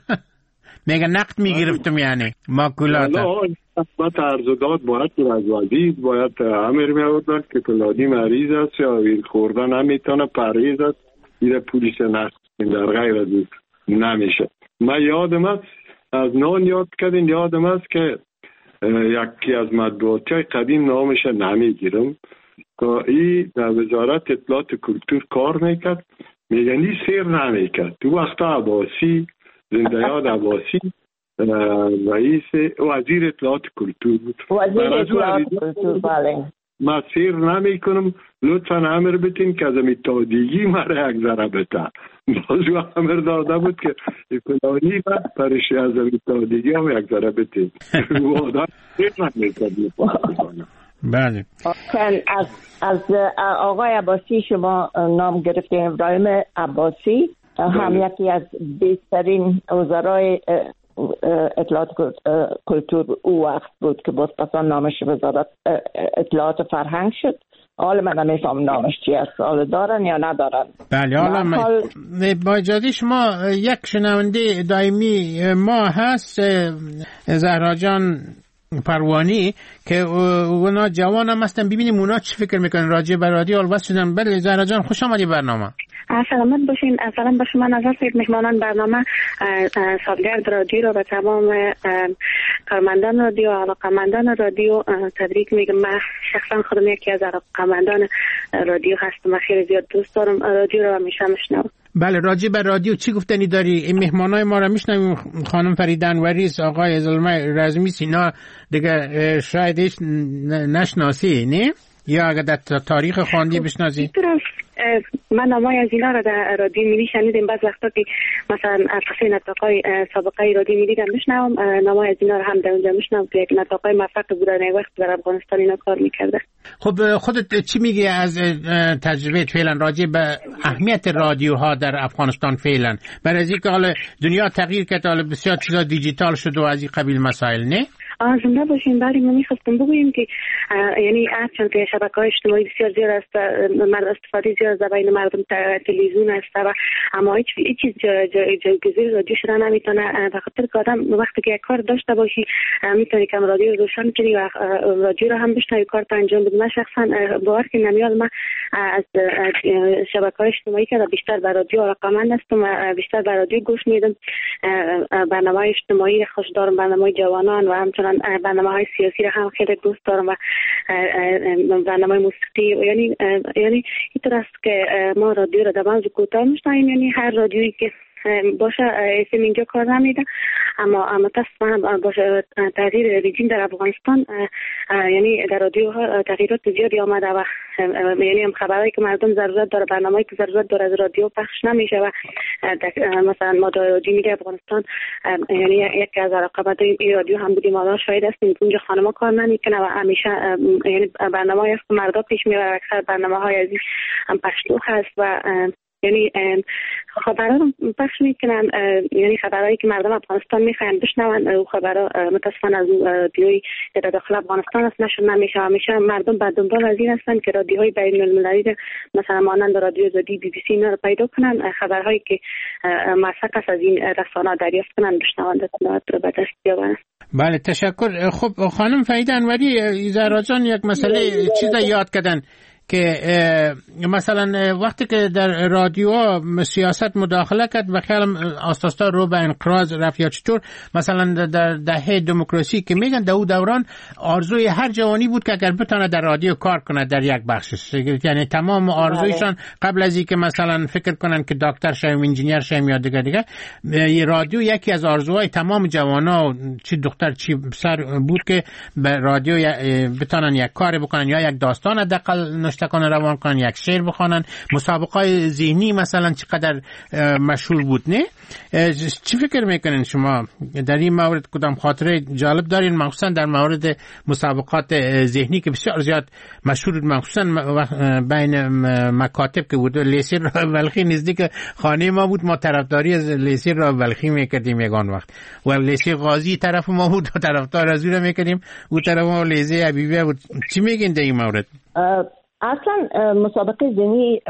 میگه نقد میگرفتم یعنی ماکولات. قسمت عرضداد باید از وزید باید امر میاوردن که کلادی مریض است یا این خوردن نمیتونه پرهیز است، این پولیس نست در غیر از نمیشه. من یادم است از نان یاد کردین، یادم است که یکی از مطبوعاتی قدیم نامش نمیگیرم که این در وزارت اطلاعات کلتور کار میکرد، میگنی سیر نمیکرد. تو وقت عباسی زنده یاد عباسی رئیس وزیر اطلاعات کلتور بود. وزیر اطلاعات کلتور بله. ما سیر نمی کنم، لطفا امر بتین که از امی تادیگی مرا یک ذره بته. بازو امر داده بود که اکنانی بعد پرشی از امی تادیگی هم یک ذره بتین. وادن سیر نمی کنم. بله. از, از آقای عباسی شما نام گرفتین، ابراهیم عباسی هم یکی از بهترین وزرای اطلاعات کلتور او وقت بود که باز پسان نامش وزارت اطلاعات فرهنگ شد. حالا من نمیفهم نامش چی است، حالا دارن یا ندارن. بله حالا من... با اجازه شما یک شنونده دائمی ما هست، زهرا جان پروانی که اونا جوان هم هستن، ببینیم اونا چی فکر میکنن راجع به رادیو الواز شدن. بله زهرا جان خوش آمدی برنامه. سلامت باشین. سلام به شما نظر مهمانان برنامه، سالگرد رادیو رو به تمام کارمندان رادیو، علاقمندان رادیو تبریک میگم. من شخصا خودم یکی از علاقمندان رادیو هستم، خیلی زیاد دوست دارم رادیو رو، همیشه میشنوم. بله راجع به رادیو چی گفتنی داری؟ این مهمانای ما رو میشنویم، خانم فرید انوریس، آقای زلمه رزمی، سینا دیگه شاید ایش نشناسی نه؟ یا اگر در تاریخ خواندی بشناسی؟ من نامای از اینا رو در رادیو ملی شنیدم، بعض وقتا که مثلا پس نطاقای سابقه رادیو ملی دم میشنوم، نامای از اینا رو هم در اونجا میشنوم که یک نطاقای موفق بودن وقت در افغانستان اینا کار میکرده. خب خودت چی میگی از تجربه فعلا راجع به اهمیت رادیوها در افغانستان فعلا؟ برای از اینکه حالا دنیا تغییر کرد، حالا بسیار چیزا دیجیتال شد و از این قبیل مسائل نه؟ زنده باشین. برای من میخواستم بگویم که یعنی چون که شبکه‌های اجتماعی بسیار زیاد است، مرد استفاده زیاد از بین مردم تلویزیون است و اما هیچ چیز جایگزین رادیو شده نمیتونه، به خاطر که آدم وقتی که یک کار داشته باشی میتونی که رادیو روشن کنی و رادیو رو هم بشنوی، کار انجام بدی. من شخصا باور که نمیاد، من از شبکه‌های اجتماعی که بیشتر به رادیو علاقه‌مند هستم و بیشتر به رادیو گوش میدم. برنامه‌های اجتماعی خوش دارم، برنامه‌های جوانان و همچنین برنامه‌های سیاسی رو هم خیلی دوست دارم و برنامه موسیقی. یعنی یعنی اینطور است که ما رادیو رو در بعض کوتاه میشنویم، یعنی هر رادیویی که باشه اسم اینجا کار نمیده، اما متاسفانه باشه تغییر رژیم در افغانستان، یعنی در رادیو ها تغییرات زیادی آمده و یعنی هم خبرایی که مردم ضرورت داره، برنامه‌ای که ضرورت داره از رادیو پخش نمیشه و مثلا ما در رادیو میلی افغانستان یعنی یکی از رقابت این رادیو هم بودیم، ما شاهد هستیم اونجا خانم‌ها کار نمیکنه و همیشه یعنی برنامه‌ای است که مردا پیش میبره، اکثر برنامه‌های از این هم پشتو هست و یعنی خبرها رو پخش میکنن، یعنی خبرهایی که مردم افغانستان میخواین بشنون، او خبرها متاسفانه از رادیوی که در داخل افغانستان است نشون نمیشه. همیشه مردم بعد دنبال از این هستن که رادیوهای بین المللی مثلا مانند رادیو زدی، بی بی سی اینا رو پیدا کنن، خبرهایی که موثق است از این رسانه‌ها دریافت کنن، بشنوند رو به دست بیاورن. بله تشکر. خب خانم فرید انوری، زهرا جان یک مسئله چیز یاد کردن که مثلا وقتی که در رادیو سیاست مداخله کرد و خیلی آستاستا رو به انقراض رفت یا چطور مثلا در دهه دموکراسی که میگن در اون دوران آرزوی هر جوانی بود که اگر بتونه در رادیو کار کنه در یک بخشش، یعنی تمام آرزویشان قبل از اینکه مثلا فکر کنن که دکتر شویم، انجینیر شویم یا دیگه دیگه، رادیو یکی از آرزوهای تمام جوانا چی دختر چی پسر بود که به رادیو بتونن یک کار بکنن یا یک داستان حداقل نشتکان روان کنن، یک شعر بخوانن. مسابقات ذهنی مثلا چقدر مشهور بود، نه؟ چی فکر میکنین شما در این مورد؟ کدام خاطره جالب دارین مخصوصا در مورد مسابقات ذهنی که بسیار زیاد مشهور بود، مخصوصا بین مکاتب که بود؟ لیسه راه بلخی نزدیک خانه ما بود، ما طرفداری از لیسه راه بلخی میکردیم یگان وقت، و لیسه غازی طرف ما بود و طرفدار از اون میکردیم، او طرف ما لیسه حبیبیه بود. چی میگین در این مورد؟ اصلا مسابقه ذهنی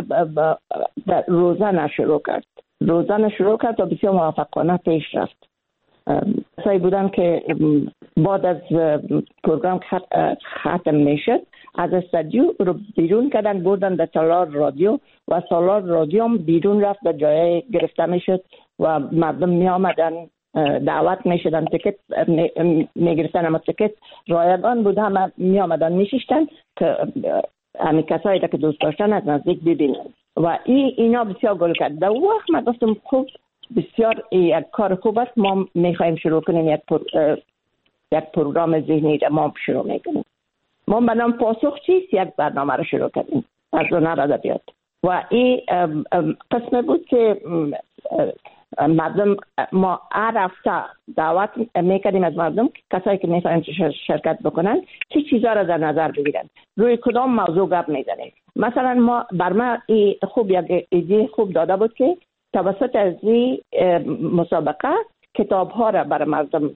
روزانه شروع کرد روزانه شروع کرد و بسیار موفقانه پیش رفت. کسایی بودن که بعد از پروگرام ختم میشد از استودیو رو بیرون کردن، بردن در تالار رادیو و تالار رادیو هم بیرون رفت، در جای گرفته میشد و مردم می آمدن دعوت می شدن، تکت می گرفتن، اما تکت رایگان بود، همه می آمدن می شیشتن که همین کسایی که دوست داشتن از نزدیک ببینن و ای اینا بسیار گل کرد. در وقت من گفتم خوب، بسیار یک کار خوب است، ما میخوایم شروع کنیم یک پر... یک پروگرام ذهنی را ما شروع میکنیم. ما به نام پاسخ چیست یک برنامه را شروع کردیم از هنر ادبیات و این قسم بود که مردم، ما هر هفته دعوت میکردیم از مردم، کسایی که میخواین شرکت بکنن چه چیزا را در نظر بگیرن، روی کدام موضوع گپ میزنید. مثلا ما بر ما خوب یک ایده خوب داده بود که توسط از این مسابقه کتاب ها را برای مردم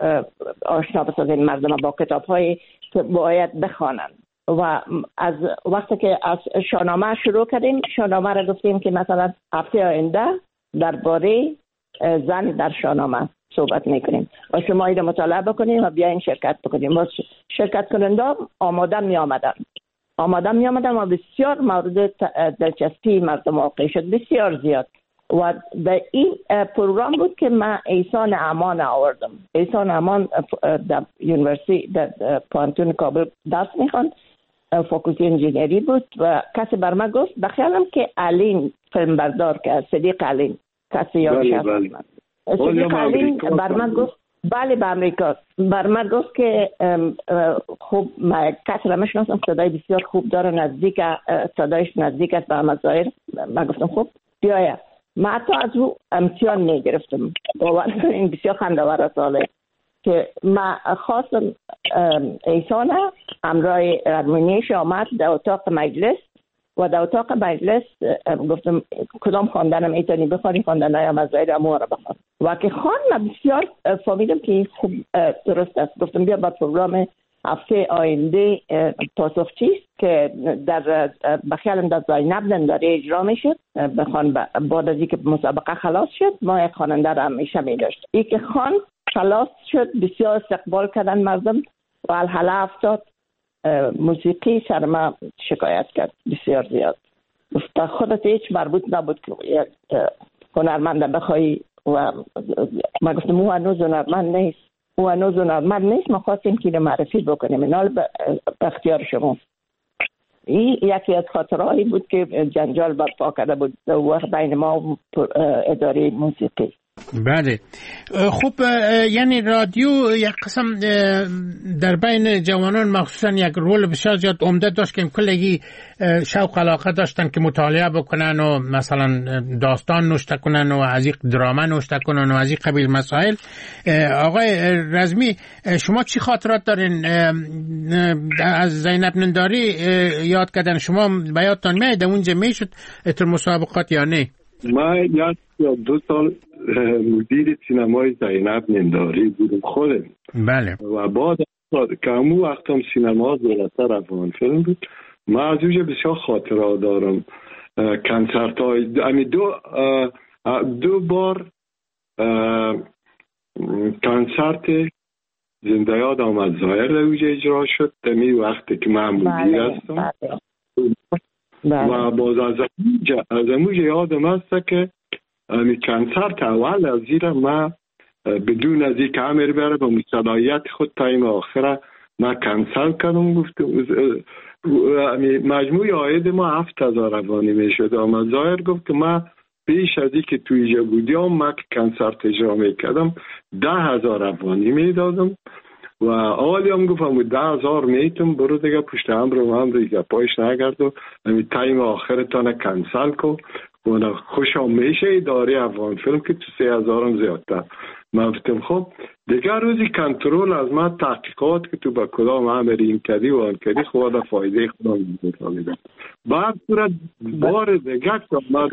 آشنا بسازیم، مردم با کتاب های که باید بخوانند. و از وقتی که از شاهنامه شروع کردیم، شاهنامه را گفتیم که مثلا هفته آینده درباره زن در شاهنامه صحبت میکنیم و شما این مطالعه بکنیم و بیاین شرکت بکنیم. و شرکت کننده آماده می آمدن آماده می آمدن و بسیار مورد دلچسپی مردم واقع شد، بسیار زیاد. و در این پروگرام بود که من احسان امان آوردم. احسان امان در یونیورسیتی در پانتون کابل درس میخواند، فاکولتی انجینری بود و کسی بر من گفت، بخیالم که علین فیلم بردار که صدیق علین، کسی یاد شد صدیق علین بر من گفت، بله به امریکا، بر من گفت که خوب کسی را میشناسم، صدای بسیار خوب داره، نزدیک صدایش نزدیک است به مظاهر. من گفتم خوب بیاید. من حتی از او امتحان میگرفتم، باور کنین بسیار خنده‌آور ساله که من خواستم ایسانه همراه ارمونیش آمد در اتاق مجلس و در اتاق مجلس گفتم کدام خواندنم ایتانی بخوانی، خواندنهای مظاهر امو را بخوان و که خوان من بسیار فهمیدم که خوب درست است. گفتم بیا با پروگرام هفته آینده پاسخ چیست که در بخیالم در زینب ننداری اجرا میشد، بخوان بعد از اینکه مسابقه خلاص شد ما یک خواننده را همیشه می داشت. این که خوان خلاص شد بسیار استقبال کردن مردم و الحاله افتاد، موسیقی سر ما شکایت کرد بسیار زیاد. گفت خودت هیچ مربوط نبود که یک هنرمند بخوایی و ما گفتم او هنوز هنرمند نیست، او هنوز هنرمند نیست، ما خواستیم که معرفی بکنیم، اینال به اختیار شما. این یکی از خاطرهایی بود که جنجال برپا کرده بود وقت بین ما و اداره موسیقی. بله خوب، یعنی رادیو یک قسم در بین جوانان مخصوصا یک رول بسیار زیاد عمده داشت که کلگی شوق علاقه داشتن که مطالعه بکنن و مثلا داستان نوشته کنن و از این دراما نوشته کنن و از این قبیل مسائل. آقای رزمی شما چی خاطرات دارین از زینب ننداری؟ یاد کردن شما به یادتان میاد اونجا میشد اتر مسابقات یا نه؟ من یک یا دو سال مدیر سینمای زینب ننداری بودم خودم. بله. و بعد که همون وقت هم سینما دولتر افغان فیلم بود، من از اونجا بسیار خاطره دارم. کنسرت های یعنی دو دو بار کنسرت زنده یاد آمد ظاهر در اونجا اجرا شد، دمی وقتی که من مدیر هستم. و باز از از اموج یادم است که امی کنسرت اول از زیره ما بدون از این که امر بره با مصدایت خود تایم آخره ما کنسل کردم. گفتم مجموع عاید ما هفت هزار افغانی می شد. اما ظاهر گفت که ما بیش از این که توی اینجا بودیم ما که کنسرت اجرا می کردم ده هزار افغانی می دادم و اولی هم گفتم ده هزار میتون برو دیگه پشت هم رو هم رو پایش نگرد و امی تایم آخر تانه کنسل کن و خوشم میشه داره افغان فیلم که تو سه هزار هم زیادتر. من گفتم خب دیگه روزی کنترل از ما تحقیقات که تو با کدام عمری این کردی و آن کردی خود فایده خودم میده. بعد صورت بار دیگه که آمد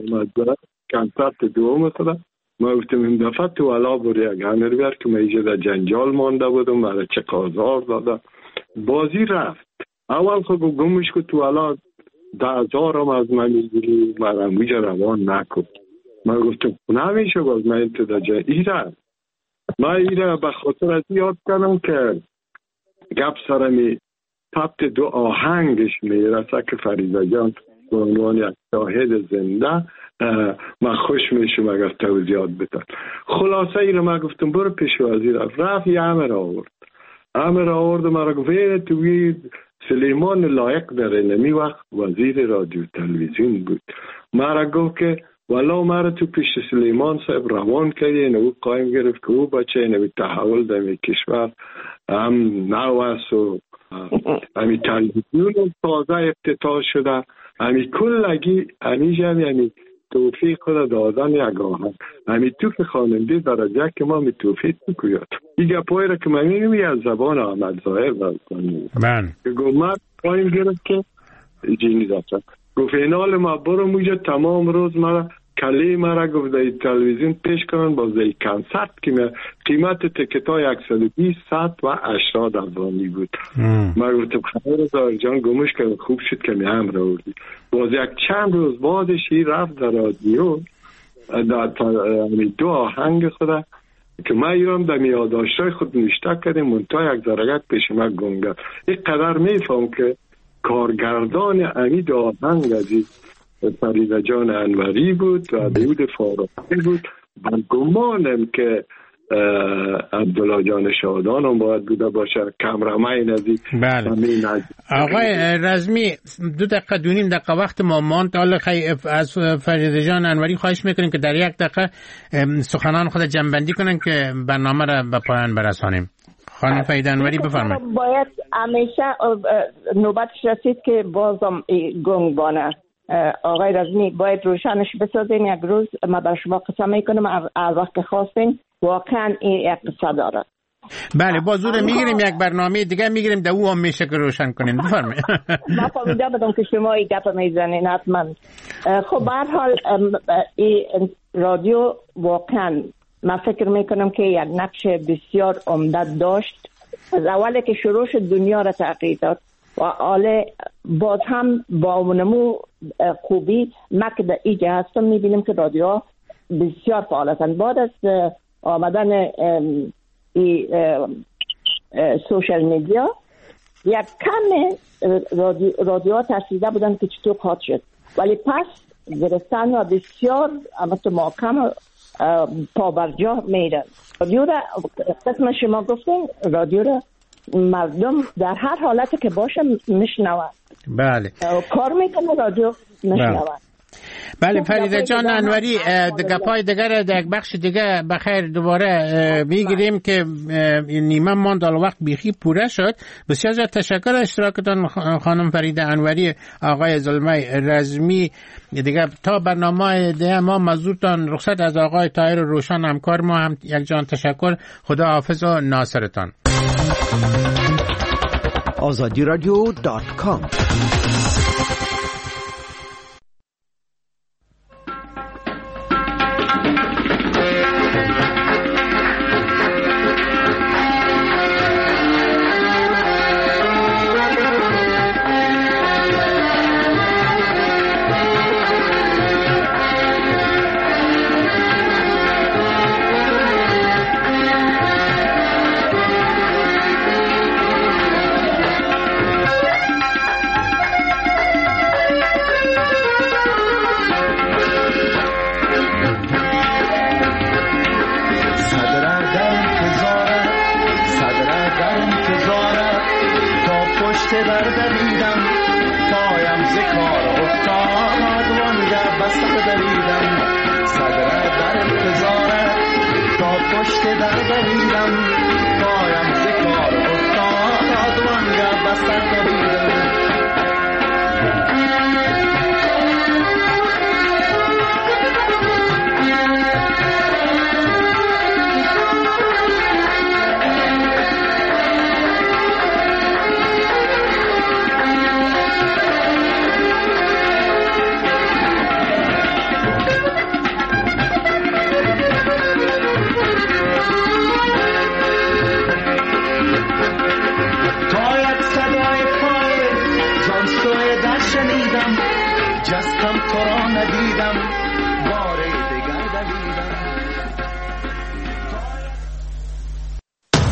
کنسرت دوم خدا من گفتم این دفعه تو علا بری یک همه بیار که من ایجا در جنجال مانده بودم مرا چه کازار داده بازی رفت. اول خود گمش که تو علا ده هزار هم از من میگیری من اموجه روان نکن. من گفتم نمیشه باز من این تو در جای ایره من ایره به خاطر از یاد کنم که گپ سرمی تبت دو آهنگش میرسه که فریده جان به عنوان یک شاهد زنده من خوش میشم اگر توضیحات بتن. خلاصه ایره من گفتم برو پیشوازی رفت رفت یه امر آورد امر آورد و من گفت توی سلیمان لایق داره نمی وقت وزیر رادیو تلویزیون بود. من گفت که والا مرا تو پیش سلیمان صاحب روان کردی او قایم گرفت که او بچه نمی تحول در کشور هم نوست و همی تلویزیون تازه افتتاح شده همی کلگی همی جمعی همی توفیق خود دادن یک آهنگ همی تو که خواننده درجه که ما می توفیق بکوید دیگه پای را که من میگم از زبان آمد ظاهر بکنیم من که گفت قایم گرفت که جینی داشتم گفت اینال ما برو موجه تمام روز مرا کلی مرا گفت در تلویزیون پیش کنن باز در کنسرت که قیمت تکت ها صد و بیست صد و هشتاد افغانی بود. من گفتم خیر زاهر جان گمش که خوب شد که می هم را وردی. باز یک چند روز بعدش این رفت در رادیو در دو آهنگ خدا که من ایران در میاداشتای خود نشته کردیم منطقه یک درگت پیش من گنگه یک قدر میفهم که کارگردان امید آهنگ از این فریده جان انوری بود و بیود فاروقی بود. من گمانم که عبدالله جان شادان هم باید بوده باشه کمرمین از این. بله آقای رزمی دو دقیقه دونیم دقیقه وقت ما ماند. حالا از فریده جان انوری خواهش میکنیم که در یک دقیقه سخنان خود جنبندی کنن که برنامه را به پایان برسانیم. خانم فریده انوری بفرمایید. باید همیشه نوبتش رسید که بازم گنگ بانه. آقای رزمی باید روشنش بسازیم یک روز. من بر شما قسم میکنم از وقت خواستین واقعا این یک قصه داره. بله با زور میگیریم یک برنامه دیگه میگیریم در او هم میشه که روشن کنین. بفرمایید. ما فهمیده بدم که شما این گپ میزنین حتما. خب به هر حال این رادیو واقعا من فکر میکنم که یک نقش بسیار عمده داشت. از اولی که شروع شد دنیا را تغییر داد و حالا باز هم با نمو خوبی ما که در اینجا هستم میبینیم که رادیو بسیار فعال هستند. بعد از آمدن ای سوشل میدیا یک کم رادیو رادیو ترسیده بودن که چطور خواهد شد ولی پس گرفتن و بسیار امت محکم پابرجا میرن. رادیو را قسم شما گفتین رادیو را مردم در هر حالتی که باشه میشنوند. بله کار میکنه رادیو میشنوند. بله فریده جان انوری گپای دیگر در یک بخش دیگه بخیر دوباره میگیریم که نیمه ماند وقت بیخی پوره شد. بسیار زیاد تشکر اشتراکتان خانم فریده انوری آقای زلمه رزمی. دیگه تا برنامه دیگه ما مزورتان رخصت از آقای طاهر روشن همکار ما هم یک جان تشکر. خدا حافظ و ناصرتان. آزادی رادیو دات کام